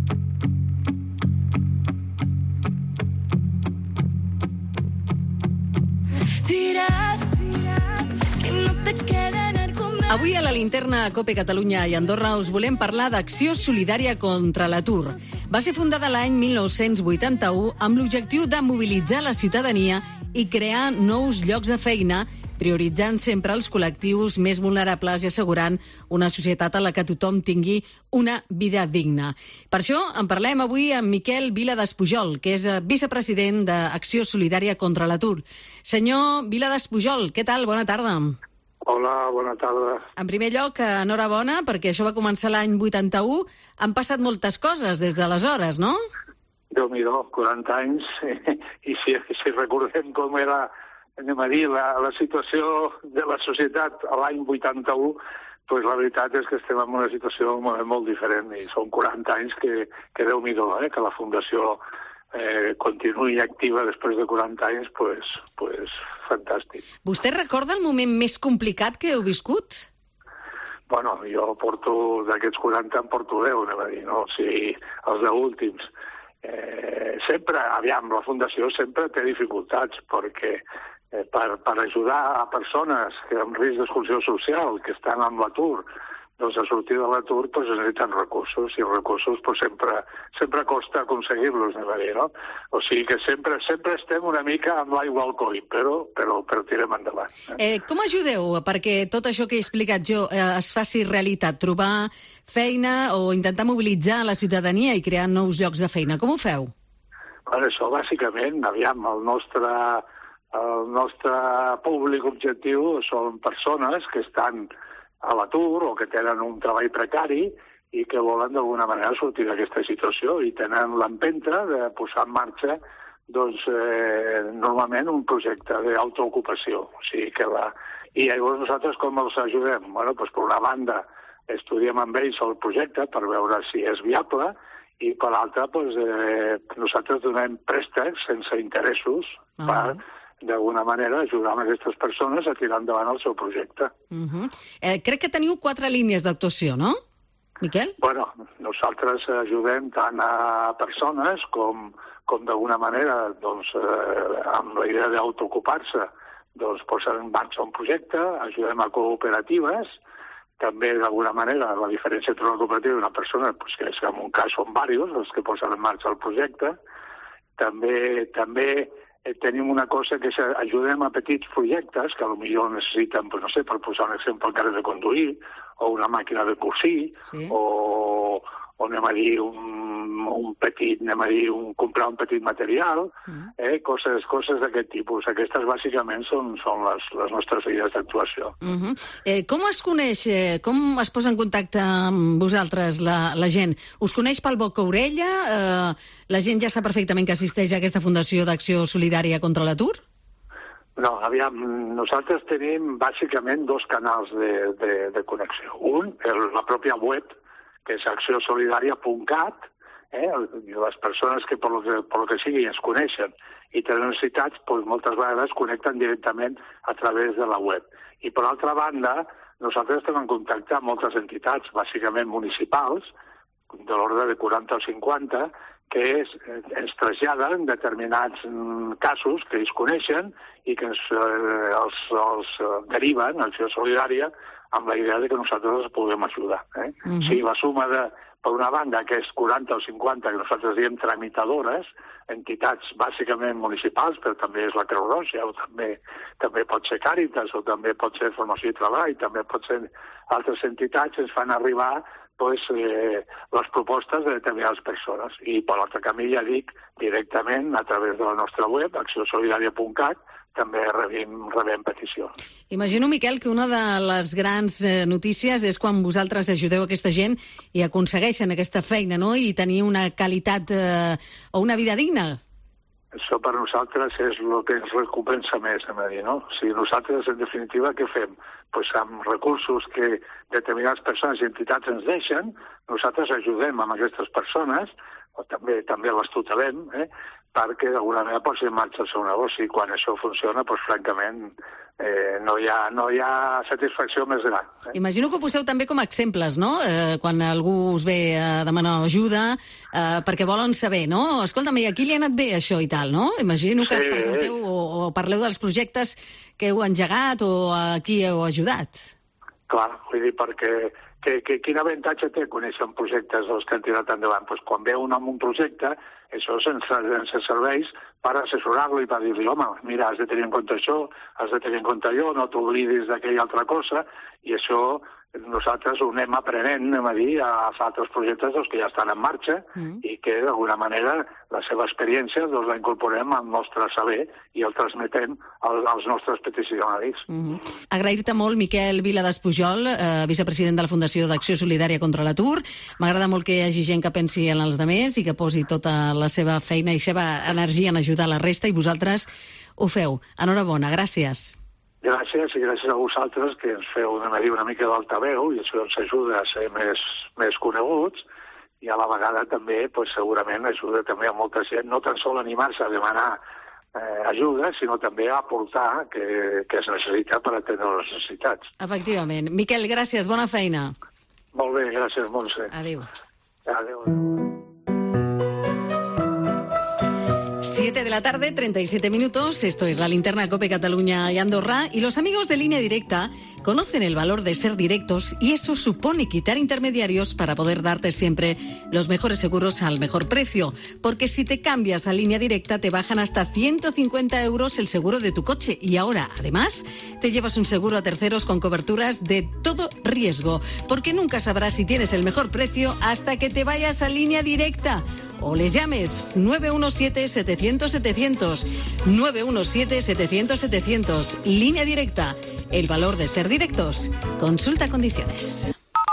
Diràs que no te queden arguments. Avui a la linterna COPE Catalunya i Andorra us volem parlar d'Acció Solidària contra l'Atur. Va ser fundada l'any mil nou-cents vuitanta-u amb l'objectiu de mobilitzar la ciutadania i crear nous llocs de feina, prioritzant sempre els col·lectius més vulnerables i assegurant una societat a la que tothom tingui una vida digna. Per això en parlem avui amb Miquel Vila Despujol, que és vicepresident d'Acció Solidària contra l'Atur. Senyor Vila Despujol, què tal? Bona tarda. Hola, bona tarda. En primer lloc, enhorabona, perquè això va començar l'any vuitanta-u. Han passat moltes coses des d'aleshores, no? Déu-n'hi-do, quaranta anys, i si, si recordem com era, anem a dir, la, la situació de la societat a l'any vuitanta-u, pues la veritat és que estem en una situació molt, molt diferent, i són quaranta anys que, que Déu-n'hi-do, eh, que la Fundació eh, continuï activa després de quaranta anys, pues, pues fantàstic. Vostè recorda el moment més complicat que heu viscut? Bueno, jo porto, d'aquests quaranta en porto deu, anem a dir, no? O sigui, els deu últims. Eh, sempre, aviam, la Fundació sempre té dificultats, perquè eh, per, per ajudar a persones que amb risc d'exclusió social, que estan amb l'atur, doncs a sortir de l'atur pues, necessiten recursos, i recursos pues, sempre, sempre costa aconseguir-los, anem a dir, no? O sigui que sempre, sempre estem una mica amb l'aigua al coll, però, però, però tirem endavant. Eh? Eh, com ajudeu perquè tot això que he explicat jo eh, es faci realitat? Trobar feina o intentar mobilitzar la ciutadania i crear nous llocs de feina. Com ho feu? Bueno, això bàsicament, aviam, el nostre, el nostre públic objectiu són persones que estan a l'atur o que tenen un treball precari i que volen d'alguna manera sortir d'aquesta situació i tenen l'empenta de posar en marxa doncs, eh, normalment un projecte d'autoocupació. O sigui que la... I llavors nosaltres com els ajudem? Bueno, doncs per una banda estudiem amb ells el projecte per veure si és viable i per l'altra doncs, eh, nosaltres donem préstecs sense interessos ah. per d'alguna manera ajudar a aquestes persones a tirar endavant el seu projecte. Uh -huh. eh, crec que teniu quatre línies d'actuació, no, Miquel? Bueno, nosaltres ajudem tant a persones com, com d'alguna manera doncs, eh, amb la idea d'autoocupar-se doncs posen en marxa un projecte, ajudem a cooperatives, també d'alguna manera la diferència entre una cooperativa i una persona pues, que és que en un cas són diversos els que posen en marxa el projecte. També també Eh, tenim una cosa que és ajudem a petits projectes que potser necessiten, pues, no sé, per posar un exemple, el carrer de conduir, o una màquina de cosir, sí. o, o anem a dir un, un petit, anem a dir, un, comprar un petit material, eh, coses, coses d'aquest tipus. Aquestes bàsicament són, són les, les nostres idees d'actuació. Uh -huh. eh, com es coneix, eh, com es posa en contacte amb vosaltres la, la gent? Us coneix pel boca-orella? Eh, la gent ja sap perfectament que assisteix a aquesta Fundació d'Acció Solidària contra l'Atur? No, aviam, nosaltres tenim bàsicament dos canals de, de, de connexió. Un, el, la pròpia web, que és acció solidària punt cat, eh? Les persones que per lo que, per lo que sigui es coneixen i tenen necessitats, doncs moltes vegades connecten directament a través de la web. I per altra banda, nosaltres estem en contacte amb moltes entitats, bàsicament municipals, de l'ordre de quaranta o cinquanta, que es, ens traslladen determinats casos que ells coneixen i que ens, eh, els, els deriven a Acció Solidària amb la idea de que nosaltres els puguem ajudar. Eh? Uh-huh. Sí, la suma de, per una banda, que és quaranta o cinquanta, que nosaltres diem tramitadores, entitats bàsicament municipals, però també és la Creu Roja, o també, també pot ser Càritas, o també pot ser Formació i Treball, també pot ser altres entitats, ens fan arribar pues, eh, les propostes de determinades persones. I per l'altre camí, ja dic, directament a través de la nostra web, acció solidària punt cat, també rebem, rebem peticions. Imagino, Miquel, que una de les grans eh, notícies és quan vosaltres ajudeu aquesta gent i aconsegueixen aquesta feina, no?, i tenir una qualitat eh, o una vida digna. Això per nosaltres és el que ens recompensa més, hem de dir, no? O sigui, nosaltres, en definitiva, què fem? Pues amb recursos que determinades persones i entitats ens deixen, nosaltres ajudem amb aquestes persones, o també també les tutelem, eh? perquè d'alguna manera posi en marxa el seu negoci. I quan això funciona, doncs, francament, eh, no, hi ha, no hi ha satisfacció més gran. Eh? Imagino que ho poseu també com a exemples, no?, eh, quan algú us ve a demanar ajuda, eh, perquè volen saber, no?, escolta'm, i aquí li ha anat bé això i tal, no? Imagino que sí, presenteu o, o parleu dels projectes que heu engegat o a qui heu ajudat. Clar, vull dir, perquè que, que, quin avantatge té conèixer projectes dels que han tirat endavant? Pues quan ve un amb un projecte, això ens, ens serveix per assessorar-lo i per dir-li, home, mira, has de tenir en compte això, has de tenir en compte allò, no t'oblidis d'aquella altra cosa, i això nosaltres ho anem aprenent, anem a dir, a fer altres projectes doncs, que ja estan en marxa mm. i que, d'alguna manera, la seva experiència doncs, la incorporem al nostre saber i el transmetem als, als nostres peticionaris. Mm. Agrair-te molt, Miquel Vila Despujol, eh, vicepresident de la Fundació d'Acció Solidària contra l'Atur. M'agrada molt que hi hagi gent que pensi en els demés i que posi tota la seva feina i seva energia en ajudar la resta, i vosaltres ho feu. Enhorabona, gràcies. Gràcies, i gràcies a vosaltres que ens feu una, una mica d'altaveu i això ens ajuda a ser més, més coneguts, i a la vegada també pues, segurament ajuda també a molta gent, no tan sol animar-se a demanar eh, ajuda, sinó també a aportar que, que es necessita per atendre les necessitats. Efectivament. Miquel, gràcies, bona feina. Molt bé, gràcies, Montse. Adéu. Adéu. siete de la tarde, treinta y siete minutos. Esto es la linterna COPE Cataluña y Andorra. Y los amigos de Línea Directa conocen el valor de ser directos, y eso supone quitar intermediarios para poder darte siempre los mejores seguros al mejor precio. Porque si te cambias a Línea Directa te bajan hasta ciento cincuenta euros el seguro de tu coche. Y ahora, además, te llevas un seguro a terceros con coberturas de todo riesgo. Porque nunca sabrás si tienes el mejor precio hasta que te vayas a Línea Directa. O les llames nueve uno siete, setecientos, setecientos, nueve uno siete, setecientos, setecientos. Línea Directa. El valor de ser directos. Consulta condiciones.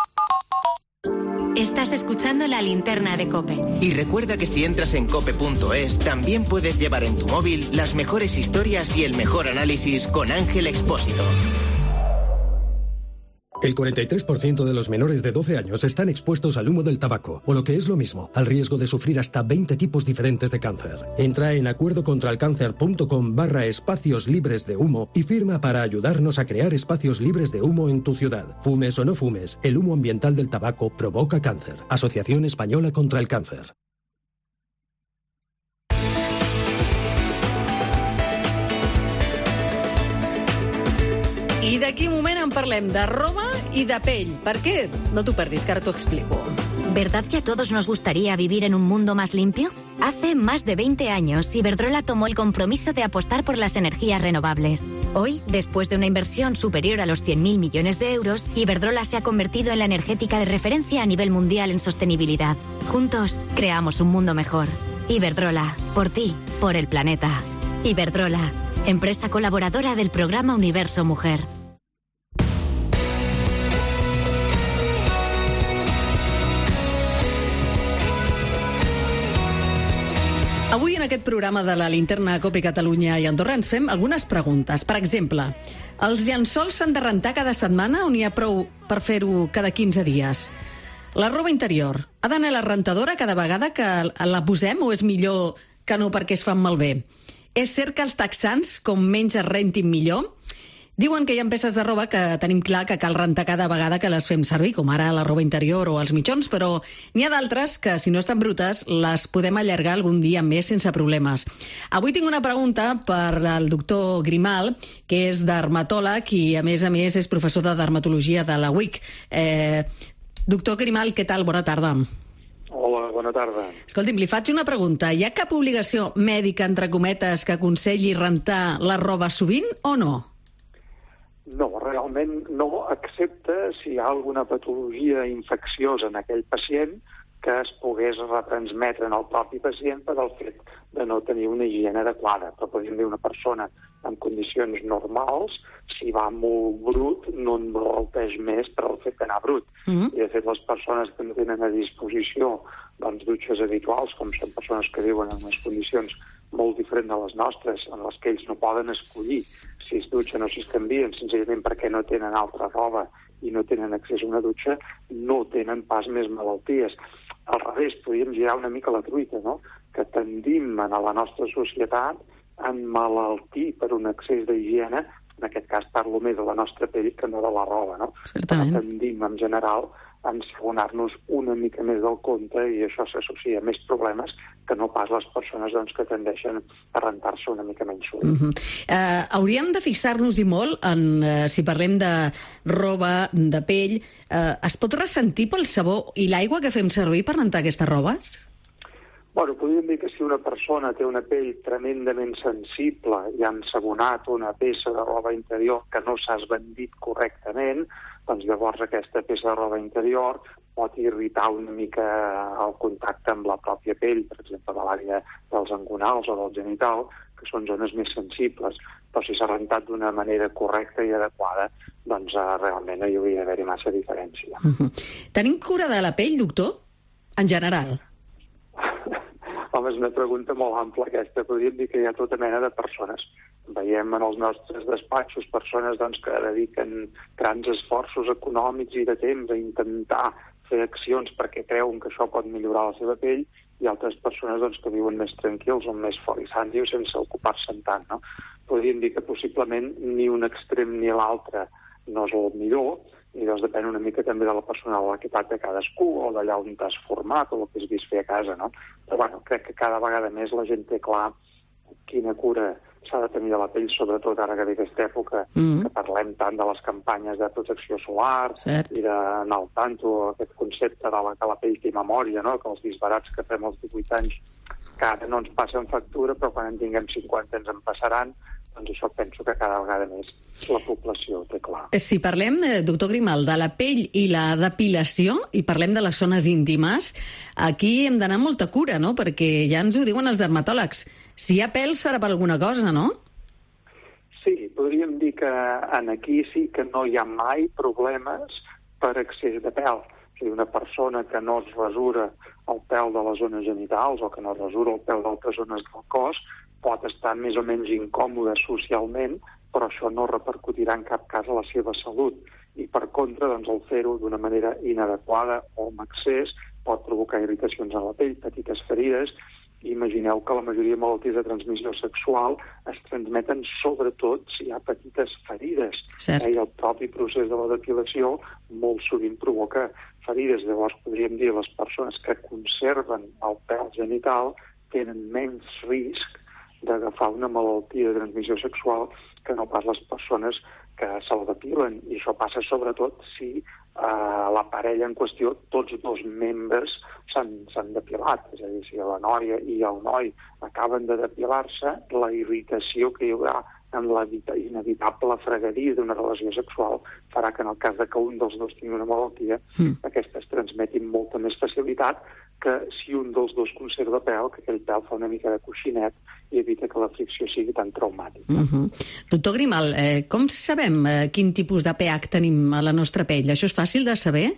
Estás escuchando la linterna de COPE. Y recuerda que si entras en cope punto es, también puedes llevar en tu móvil las mejores historias y el mejor análisis con Ángel Expósito. El cuarenta y tres por ciento de los menores de doce años están expuestos al humo del tabaco, o lo que es lo mismo, al riesgo de sufrir hasta veinte tipos diferentes de cáncer. Entra en acuerdocontralcáncer.com barra espacios libres de humo y firma para ayudarnos a crear espacios libres de humo en tu ciudad. Fumes o no fumes, el humo ambiental del tabaco provoca cáncer. Asociación Española contra el Cáncer. I d'aquí un moment en parlem de roba i de pell. Per què? No t'ho perdis, que ara t'ho explico. ¿Verdad que a todos nos gustaría vivir en un mundo más limpio? Hace más de veinte años, Iberdrola tomó el compromiso de apostar por las energías renovables. Hoy, después de una inversión superior a los cien mil millones de euros, Iberdrola se ha convertido en la energética de referencia a nivel mundial en sostenibilidad. Juntos, creamos un mundo mejor. Iberdrola, por ti, por el planeta. Iberdrola, empresa colaboradora del programa Universo Mujer. Avui en aquest programa de la Linterna COPE Catalunya i Andorra ens fem algunes preguntes. Per exemple, els llençols s'han de rentar cada setmana o n'hi ha prou per fer-ho cada quinze dies? La roba interior ha d'anar a la rentadora cada vegada que la posem o és millor que no perquè es fan malbé? És cert que els texans, com menys es rentin millor? Diuen que hi ha peces de roba que tenim clar que cal rentar cada vegada que les fem servir, com ara la roba interior o els mitjons, però n'hi ha d'altres que, si no estan brutes, les podem allargar algun dia més sense problemes. Avui tinc una pregunta per al doctor Grimal, que és dermatòleg i, a més a més, és professor de dermatologia de la U I C. Eh, doctor Grimal, què tal? Bona tarda. Hola, bona tarda. Escolti'm, li faig una pregunta. Hi ha cap obligació mèdica, entre cometes, que aconselli rentar la roba sovint o no? No, realment no, excepte si hi ha alguna patologia infecciosa en aquell pacient que es pogués retransmetre en el propi pacient per al fet de no tenir una higiene adequada. Però podríem dir una persona en condicions normals, si va molt brut, no en envolteix més per al fet d'anar brut. Mm-hmm. I de fet les persones que no tenen a disposició doncs, dutxes habituals, com són persones que viuen en unes condicions molt diferents de les nostres, en les que ells no poden escollir si es dutxen o si es canvien, senzillament perquè no tenen altra roba i no tenen accés a una dutxa, no tenen pas més malalties. Al revés, podríem girar una mica la truita, no? Que tendim a la nostra societat a emmalaltir per un excés d'higiene, en aquest cas parlo més de la nostra pell que no de la roba, no? Certament. Tendim en general a ensegonar-nos una mica més del compte i això s'associa a més problemes que no pas les persones doncs, que tendeixen a rentar-se una mica menys sovint. Uh-huh. Uh, hauríem de fixar-nos-hi molt en, uh, si parlem de roba, de pell, uh, es pot ressentir pel sabó i l'aigua que fem servir per rentar aquestes robes? Bueno, podríem dir que si una persona té una pell tremendament sensible i ha ensabonat una peça de roba interior que no s'ha esbandit correctament, doncs llavors aquesta peça de roba interior pot irritar una mica el contacte amb la pròpia pell, per exemple, de l'àrea dels angonals o del genital, que són zones més sensibles. Però si s'ha rentat d'una manera correcta i adequada, doncs uh, realment no hi hauria d'haver-hi massa diferència. Uh-huh. Tenim cura de la pell, doctor? En general? Home, és una pregunta molt ampla aquesta. Podríem dir que hi ha tota mena de persones. Veiem en els nostres despatxos persones doncs, que dediquen grans esforços econòmics i de temps a intentar fer accions perquè creuen que això pot millorar la seva pell i altres persones doncs, que viuen més tranquils o més folisàndios sense ocupar-se'n tant. No? Podríem dir que possiblement ni un extrem ni l'altre no és el millor, i doncs depèn una mica també de la personalitat de cadascú o d'allà on t'has format o el que has vist fer a casa, no? Però bueno, crec que cada vegada més la gent té clar quina cura s'ha de tenir de la pell, sobretot ara que ve aquesta època mm-hmm. que parlem tant de les campanyes de protecció solar Cert. I d'anar al tanto, aquest concepte de la, que la pell té memòria, no? Que els disbarats que fem als divuit anys que ara no ens passen factura, però quan en tinguem cinquanta ens en passaran, doncs això penso que cada vegada més la població té clar. Si parlem, doctor Grimal, de la pell i la depilació, i parlem de les zones íntimes, aquí hem d'anar amb molta cura, no? Perquè ja ens ho diuen els dermatòlegs. Si hi ha pèl serà per alguna cosa, no? Sí, podríem dir que en aquí sí que no hi ha mai problemes per excés de pèl. O sigui, una persona que no es rasura el pèl de les zones genitals o que no es rasura el pèl d'altres zones del cos pot estar més o menys incòmode socialment, però això no repercutirà en cap cas a la seva salut. I per contra, doncs, el fer-ho d'una manera inadequada o amb excés pot provocar irritacions a la pell, petites ferides. Imagineu que la majoria de malalties de transmissió sexual es transmeten sobretot si hi ha petites ferides. Cert. I el propi procés de la depilació molt sovint provoca ferides. Llavors podríem dir que les persones que conserven el pèl genital tenen menys risc d'agafar una malaltia de transmissió sexual que no pas les persones que se la depilen. I això passa sobretot si eh, la parella en qüestió, tots dos membres s'han depilat. És a dir, si la noia i el noi acaben de depilar-se, la irritació que hi haurà en la inevitable fregadís d'una relació sexual farà que en el cas de que un dels dos tingui una malaltia, mm. aquesta es transmeti amb molta més facilitat que si un dels dos conserva pèl, que aquell pèl fa una mica de coixinet i evita que la fricció sigui tan traumàtica. Mm -hmm. Doctor Grimal, eh, com sabem eh, quin tipus de pH tenim a la nostra pell? Això és fàcil de saber?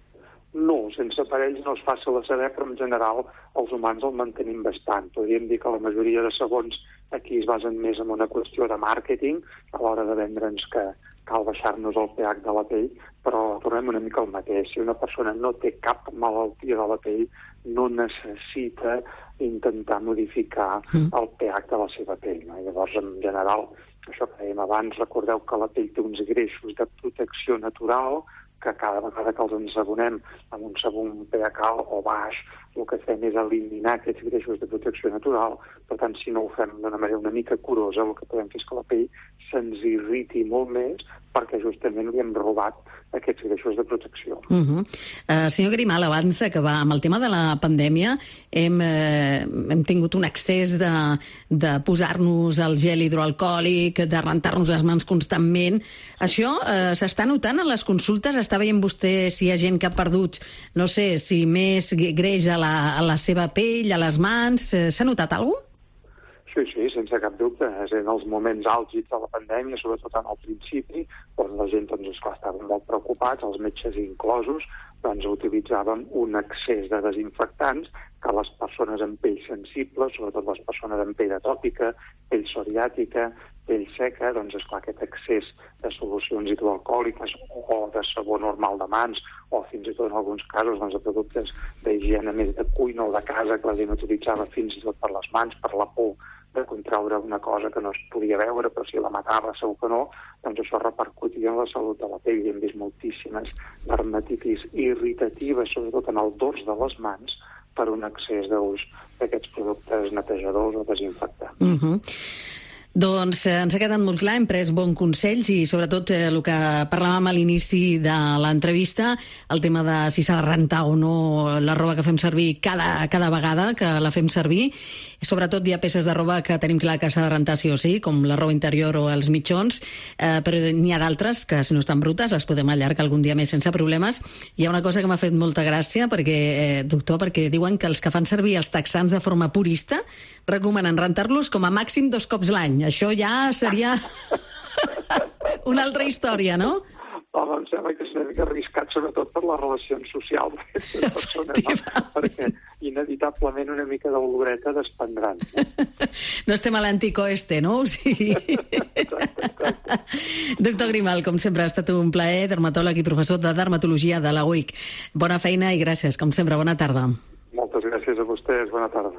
No, sense aparells no és fàcil de saber, però en general els humans el mantenim bastant. Podríem dir que la majoria de segons aquí es basen més en una qüestió de màrqueting a l'hora de vendre'ns que cal baixar-nos el pH de la pell, però tornem una mica al mateix. Si una persona no té cap malaltia de la pell, no necessita intentar modificar el pH de la seva pell. No? I llavors, en general, això que dèiem abans, recordeu que la pell té uns greixos de protecció natural, que cada vegada que els ensabonem amb un sabó pH alt o baix, el que fem és eliminar aquests greixos de protecció natural. Per tant, si no ho fem d'una manera una mica curosa, el que podem fer és que la pell se'ns irriti molt més perquè justament li hem robat aquests greixos de protecció. Uh -huh. uh, senyor Grimal, abans d'acabar, amb el tema de la pandèmia hem, eh, hem tingut un excés de, de posar-nos el gel hidroalcohòlic, de rentar-nos les mans constantment. Això eh, s'està notant en les consultes? Està veient vostè si hi ha gent que ha perdut, no sé, si més greix a la, a la seva pell, a les mans? S'ha notat alguna cosa? Sí, sí, sense cap dubte. És en els moments àlgids de la pandèmia, sobretot en el principi, on la gent, doncs, esclar, estaven molt preocupats, els metges inclosos, doncs utilitzàvem un excés de desinfectants que les persones amb pell sensible, sobretot les persones amb pell atòpica, pell psoriàtica, pell seca, doncs, esclar, aquest excés de solucions hidroalcohòliques o de sabó normal de mans, o fins i tot en alguns casos doncs, de productes d'higiene més de cuina o de casa que la gent utilitzava fins i tot per les mans, per la por de contraure una cosa que no es podia veure, però si la matava segur que no, doncs això repercutia en la salut de la pell. I hem vist moltíssimes dermatitis irritatives, sobretot en el dors de les mans, per un excés d'ús d'aquests productes netejadors o desinfectants. Uh -huh. Doncs eh, ens ha quedat molt clar, hem pres bons consells i sobretot eh, el que parlàvem a l'inici de l'entrevista, el tema de si s'ha de rentar o no la roba que fem servir cada, cada vegada que la fem servir. Sobretot hi ha peces de roba que tenim clar que s'ha de rentar sí o sí, com la roba interior o els mitjons, eh, però n'hi ha d'altres que si no estan brutes les podem allargar algun dia més sense problemes. Hi ha una cosa que m'ha fet molta gràcia, perquè, eh, doctor, perquè diuen que els que fan servir els texans de forma purista recomanen rentar-los com a màxim dos cops l'any. Això ja seria una altra història, no? Home, em sembla que és una mica arriscat, sobretot per les relacions socials d'aquestes persones, no? Perquè inevitablement una mica d'oloreta desprendran. No? No estem a l'antic oeste, no? O sigui... Doctor Grimal, com sempre, ha estat un plaer, dermatòleg i professor de dermatologia de la U I C. Bona feina i gràcies, com sempre. Bona tarda. Moltes gràcies a vostès. Bona tarda.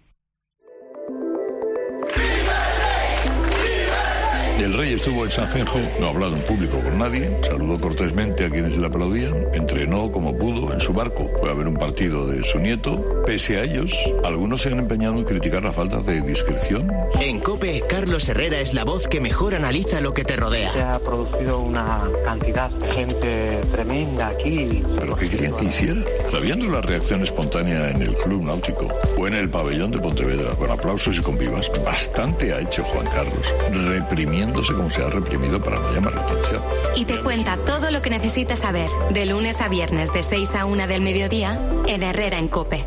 El rey estuvo en Sanjenjo, no ha hablado en público con nadie, saludó cortésmente a quienes le aplaudían, entrenó como pudo en su barco, fue a ver un partido de su nieto. Pese a ellos, algunos se han empeñado en criticar la falta de discreción. En COPE, Carlos Herrera es la voz que mejor analiza lo que te rodea. Se ha producido una cantidad de gente tremenda aquí. ¿Pero qué querían que hiciera? Sabiendo la reacción espontánea en el Club Náutico o en el pabellón de Pontevedra, con aplausos y con vivas, bastante ha hecho Juan Carlos, reprimiendo como se ha reprimido para no llamar la atención. Y te cuenta todo lo que necesitas saber, de lunes a viernes de seis a una del mediodía, en Herrera en COPE.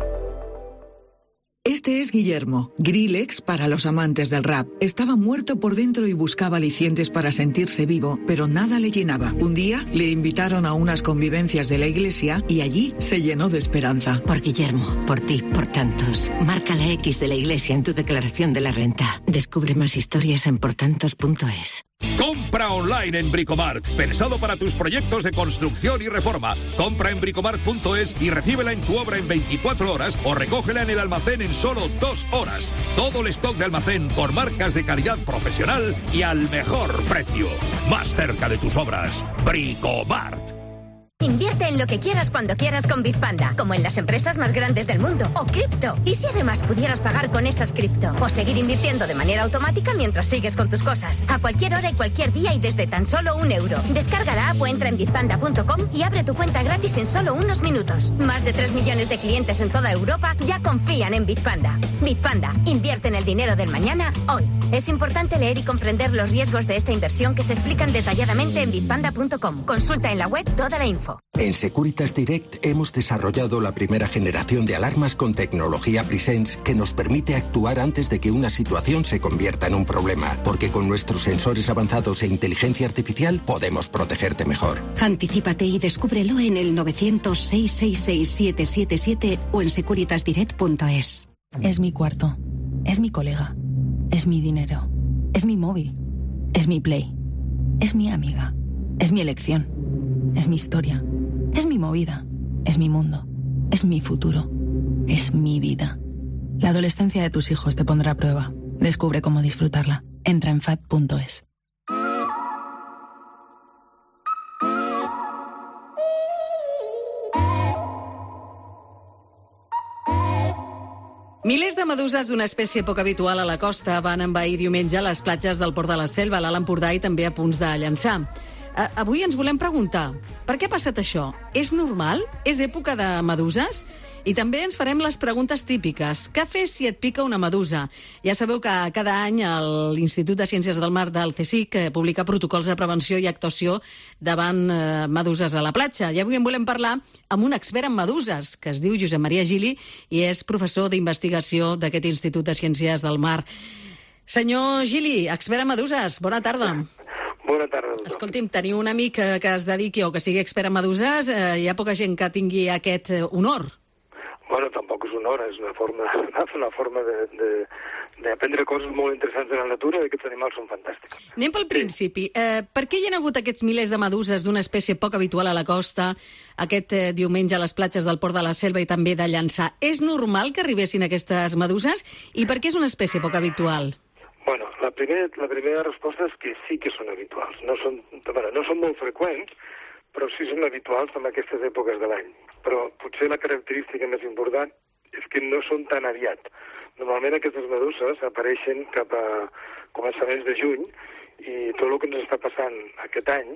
Este es Guillermo, Grillex para los amantes del rap. Estaba muerto por dentro y buscaba alicientes para sentirse vivo, pero nada le llenaba. Un día le invitaron a unas convivencias de la iglesia y allí se llenó de esperanza. Por Guillermo, por ti, por tantos. Marca la X de la iglesia en tu declaración de la renta. Descubre más historias en portantos punto es. Compra online en Bricomart, pensado para tus proyectos de construcción y reforma. Compra en bricomart punto es y recíbela en tu obra en veinticuatro horas o recógela en el almacén en solo dos horas. Todo el stock de almacén por marcas de calidad profesional y al mejor precio. Más cerca de tus obras, Bricomart. Invierte en lo que quieras cuando quieras con Bitpanda, como en las empresas más grandes del mundo, o cripto. ¿Y si además pudieras pagar con esas cripto? O seguir invirtiendo de manera automática mientras sigues con tus cosas, a cualquier hora y cualquier día y desde tan solo un euro. Descarga la app o entra en bitpanda punto com y abre tu cuenta gratis en solo unos minutos. Más de tres millones de clientes en toda Europa ya confían en Bitpanda. Bitpanda, invierte en el dinero del mañana, hoy. Es importante leer y comprender los riesgos de esta inversión que se explican detalladamente en bitpanda punto com. Consulta en la web toda la info. En Securitas Direct hemos desarrollado la primera generación de alarmas con tecnología Presence que nos permite actuar antes de que una situación se convierta en un problema, porque con nuestros sensores avanzados e inteligencia artificial podemos protegerte mejor. Anticípate y descúbrelo en el nueve cero cero, seis seis seis, siete siete siete o en securitas direct punto es. Es mi cuarto, es mi colega, es mi dinero, es mi móvil, es mi Play, es mi amiga, es mi elección, es mi historia, es mi movida, es mi mundo, es mi futuro, es mi vida. La adolescencia de tus hijos te pondrá a prueba. Descubre cómo disfrutarla. Entra en fat punto es. Milers de meduses d'una espècie poc habitual a la costa van envair diumenge les platges del Port de la Selva, a l'Alt Empordà i també a punts de Llançà. Avui ens volem preguntar, per què ha passat això? És normal? És època de meduses? I també ens farem les preguntes típiques. Què fer si et pica una medusa? Ja sabeu que cada any l'Institut de Ciències del Mar del CSIC publica protocols de prevenció i actuació davant meduses a la platja. I avui en volem parlar amb un expert en meduses, que es diu Josep Maria Gili i és professor d'investigació d'aquest Institut de Ciències del Mar. Senyor Gili, expert en meduses, bona tarda. Bona tarda. Escolti'm, teniu un amic que es dediqui o que sigui expert en meduses, eh, hi ha poca gent que tingui aquest honor. Bueno, tampoc és una hora, és una forma, una forma d'aprendre coses molt interessants de la natura i aquests animals són fantàstics. Anem pel principi. Eh, per què hi ha hagut aquests milers de meduses d'una espècie poc habitual a la costa aquest eh, diumenge a les platges del Port de la Selva i també de Llançà? És normal que arribessin aquestes meduses? I per què és una espècie poc habitual? Bueno, la, primer, la primera resposta és que sí que són habituals. No són, bueno, no són molt freqüents, però sí són habituals en aquestes èpoques de l'any. Però potser la característica més important és que no són tan aviat. Normalment aquestes meduses apareixen cap a començaments de juny i tot el que ens està passant aquest any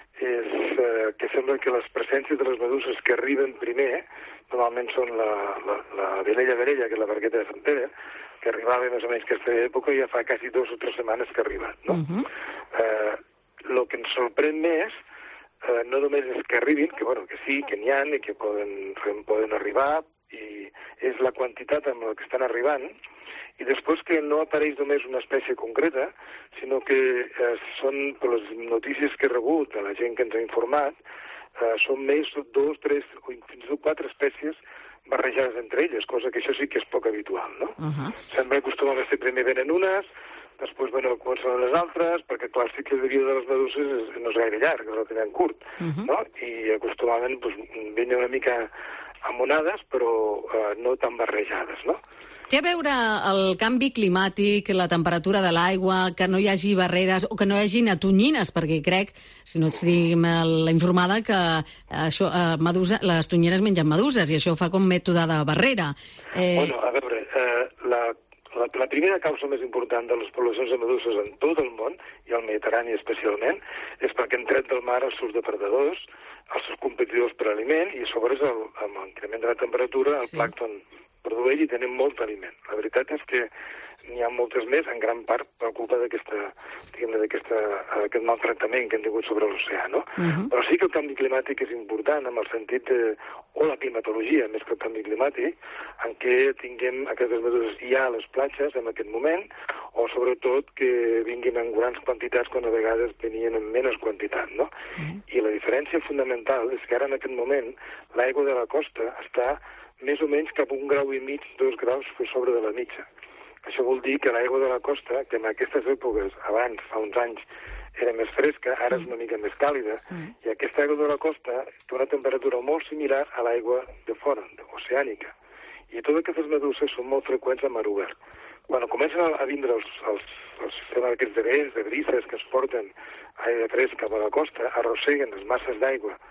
és eh, que sembla que les presències de les meduses que arriben primer, normalment són la, la, la velella velella, que és la barqueta de Sant Pere, que arribava més o menys a aquesta època i ja fa quasi dues o tres setmanes que arriba. No? Uh-huh. eh, el que ens sorprèn més Uh, no només és que arribin, que, bueno, que sí, que n'hi ha i que poden, poden arribar, i és la quantitat amb la que estan arribant, i després que no apareix només una espècie concreta, sinó que uh, són, per les notícies que he rebut de la gent que ens ha informat, uh, són més de dos, tres o fins i tot quatre espècies barrejades entre elles, cosa que això sí que és poc habitual, no? Uh-huh. Sempre acostuma a ser primer venen unes, després, bueno, comencen les altres, perquè, clar, el cicle de vida de les meduses és, no és gaire llarg, és relativament curt, uh-huh. no? I acostumament pues, venen una mica amonades, però eh, no tan barrejades, no? Té a veure el canvi climàtic, la temperatura de l'aigua, que no hi hagi barreres o que no hi hagi tonyines, perquè crec, si no estic mal informada, que això, eh, medusa, les tonyeres mengen meduses i això fa com mètode de barrera. Eh... Bueno, a veure, eh, la La, la primera causa més important de les poblacions de meduses en tot el món, i al Mediterrani especialment, és perquè han tret del mar els seus depredadors, els seus competidors per aliment, i a sobre és el, amb l'increment de la temperatura el sí. plàncton produeix i tenim molt aliment. La veritat és que n'hi ha moltes més, en gran part per culpa d'aquesta, diguem-ne, d'aquest maltractament que hem tingut sobre l'oceà, no? Uh-huh. Però sí que el canvi climàtic és important en el sentit de, o la climatologia, més que el canvi climàtic, en què tinguem aquestes meduses ja a les platges en aquest moment, o sobretot que vinguin en grans quantitats quan a vegades venien en menys quantitat, no? Uh-huh. I la diferència fundamental és que ara en aquest moment l'aigua de la costa està més o menys cap a un grau i mig, dos graus per sobre de la mitja. Això vol dir que l'aigua de la costa, que en aquestes èpoques, abans, fa uns anys, era més fresca, ara és una mica més càlida, mm. i aquesta aigua de la costa té una temperatura molt similar a l'aigua de fora, oceànica. I totes aquestes meduses són molt freqüents a mar obert. Quan comencen a vindre els, els, els sistemes aquests de vents, de brises que es porten aire fresc cap a la costa, arrosseguen les masses d'aigua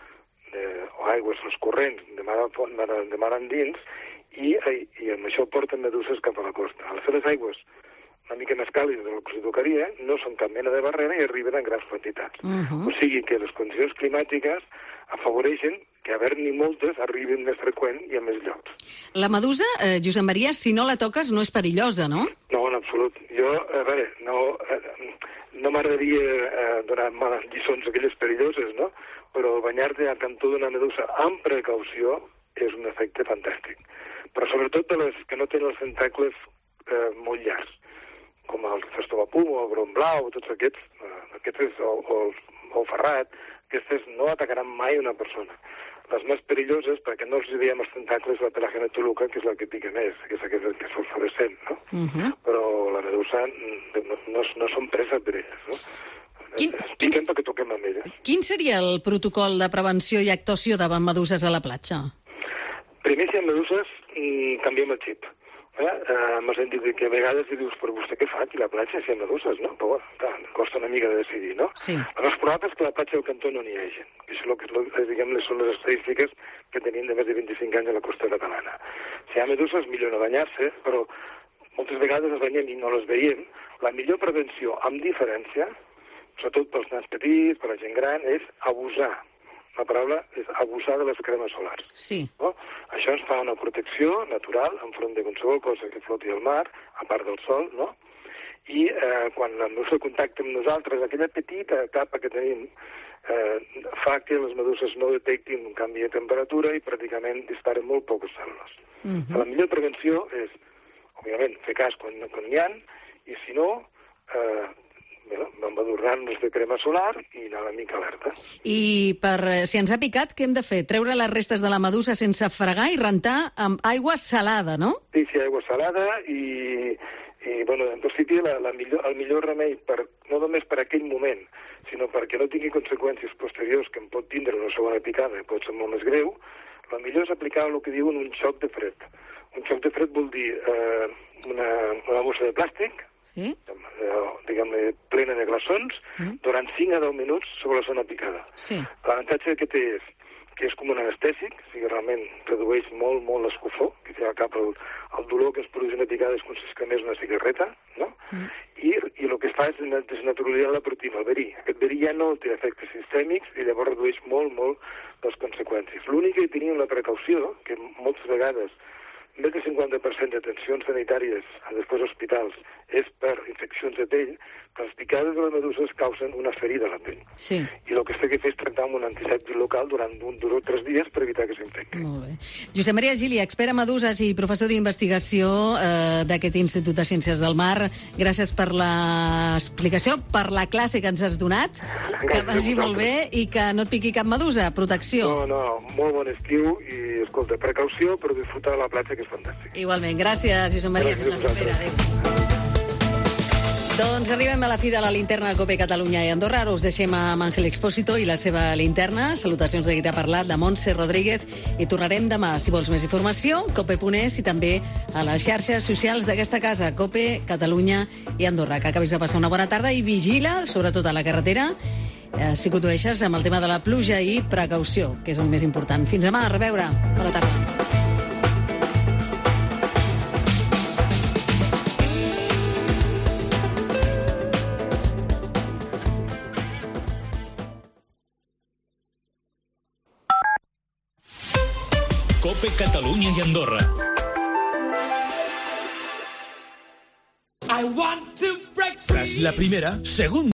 eh, o aigües els corrents de mar, de mar endins, i, i amb això porten meduses cap a la costa. Al ser les aigües una mica més càlides del que s'hi tocaria, no són cap mena de barrera i arriben en grans quantitats. Uh-huh. O sigui que les condicions climàtiques afavoreixen que haver-n'hi moltes arribin més freqüent i a més llocs. La medusa, eh, Josep Maria, si no la toques no és perillosa, no? No, en absolut. Jo, a veure, no, eh, no m'agradaria eh, donar males lliçons aquelles perilloses, no? Però banyar-te al cantó d'una medusa amb precaució és un efecte fantàstic. Però sobretot de les que no tenen els tentacles eh, molt llargs, com el festovapum o el bron blau, o tots aquests, eh, aquests o, o, o el ferrat, aquestes no atacaran mai una persona. Les més perilloses, perquè no els diem els tentacles, la pelagena toluca, que és la que pica més, que és aquesta que és fosforescent, no? Uh-huh. Però la medusa no, no, no són presa per elles, no? Quin, piquen perquè toquem amb elles. Quin seria el protocol de prevenció i actuació davant meduses a la platja? Primer, si hi ha meduses, canviem el xip. Eh? Eh, M'has dit que a vegades li dius, però vostè què fa aquí a la platja si hi ha meduses, no? Però bueno, clar, costa una mica de decidir, no? Sí. El més probable és que a la platja del cantó no n'hi hagi. Això és el que, diguem, són les estadístiques que tenim de més de vint-i-cinc anys a la costa catalana. Si hi ha meduses, millor no banyar-se, però moltes vegades les banyem i no les veiem. La millor prevenció, amb diferència, sobretot pels nens petits, per la gent gran, és abusar. La paraula és abusar de les cremes solars. Sí. No? Això ens fa una protecció natural enfront de qualsevol cosa que floti al mar, a part del sol, no? I eh, quan el nostre contacte amb nosaltres, aquella petita capa que tenim, eh, fa que les meduses no detectin un canvi de temperatura i pràcticament disparen molt poques cèl·lules. Uh-huh. La millor prevenció és, òbviament, fer cas quan, quan n'hi ha, i si no, eh, bueno, embadurnar-nos de crema solar i anar una mica alerta. I per, si ens ha picat, què hem de fer? Treure les restes de la medusa sense fregar i rentar amb aigua salada, no? Sí, sí, aigua salada i, i bueno, en principi la, la millor, el millor remei, per, no només per aquell moment, sinó perquè no tingui conseqüències posteriors que en pot tindre una segona picada, que pot ser molt més greu, el millor és aplicar el que diuen un xoc de fred. Un xoc de fred vol dir eh, una, una bossa de plàstic, sí? diguem-ne, plena de glaçons, mm. durant cinc a deu minuts sobre la zona picada. Sí. L'avantatge que té és que és com un anestèsic, o sigui, realment redueix molt, molt l'escofó, que té al cap el, el dolor que es produeix una picada és com si es cremés una cigarreta, no? Mm. I, i el que es fa és desnaturalitzar la proteïna, el verí. Aquest verí ja no té efectes sistèmics i llavors redueix molt, molt les conseqüències. L'únic que tenim la precaució, que moltes vegades més del cinquanta per cent d'atencions sanitàries després hospitals és per infeccions de pell, que les picades de les meduses causen una ferida a la pell. Sí. I el que es té que fer és tractar amb un antisèptic local durant un, dos o tres dies per evitar que s'infecti. Molt bé. Josep Maria Gili, expert en meduses i professor d'investigació eh, d'aquest Institut de Ciències del Mar, gràcies per l'explicació, per la classe que ens has donat, que vagi molt bé i que no et piqui cap medusa. Protecció. No, no, molt bon estiu i, escolta, precaució per disfrutar de la platja, que és fantàstic. Igualment. Gràcies, Josep Maria. Fins la propera. Adéu. Doncs arribem a la fi de la linterna de COPE Catalunya i Andorra. Ara us deixem amb Àngel Expósito i la seva linterna. Salutacions de qui t'ha parlat, de Montse Rodríguez. I tornarem demà. Si vols més informació, cope punt es i també a les xarxes socials d'aquesta casa, COPE Catalunya i Andorra. Que acabis de passar una bona tarda i vigila, sobretot a la carretera, eh, si condueixes, amb el tema de la pluja i precaució, que és el més important. Fins demà, a reveure. Bona tarda. COPE Catalunya i Andorra. Tras la primera, segunda.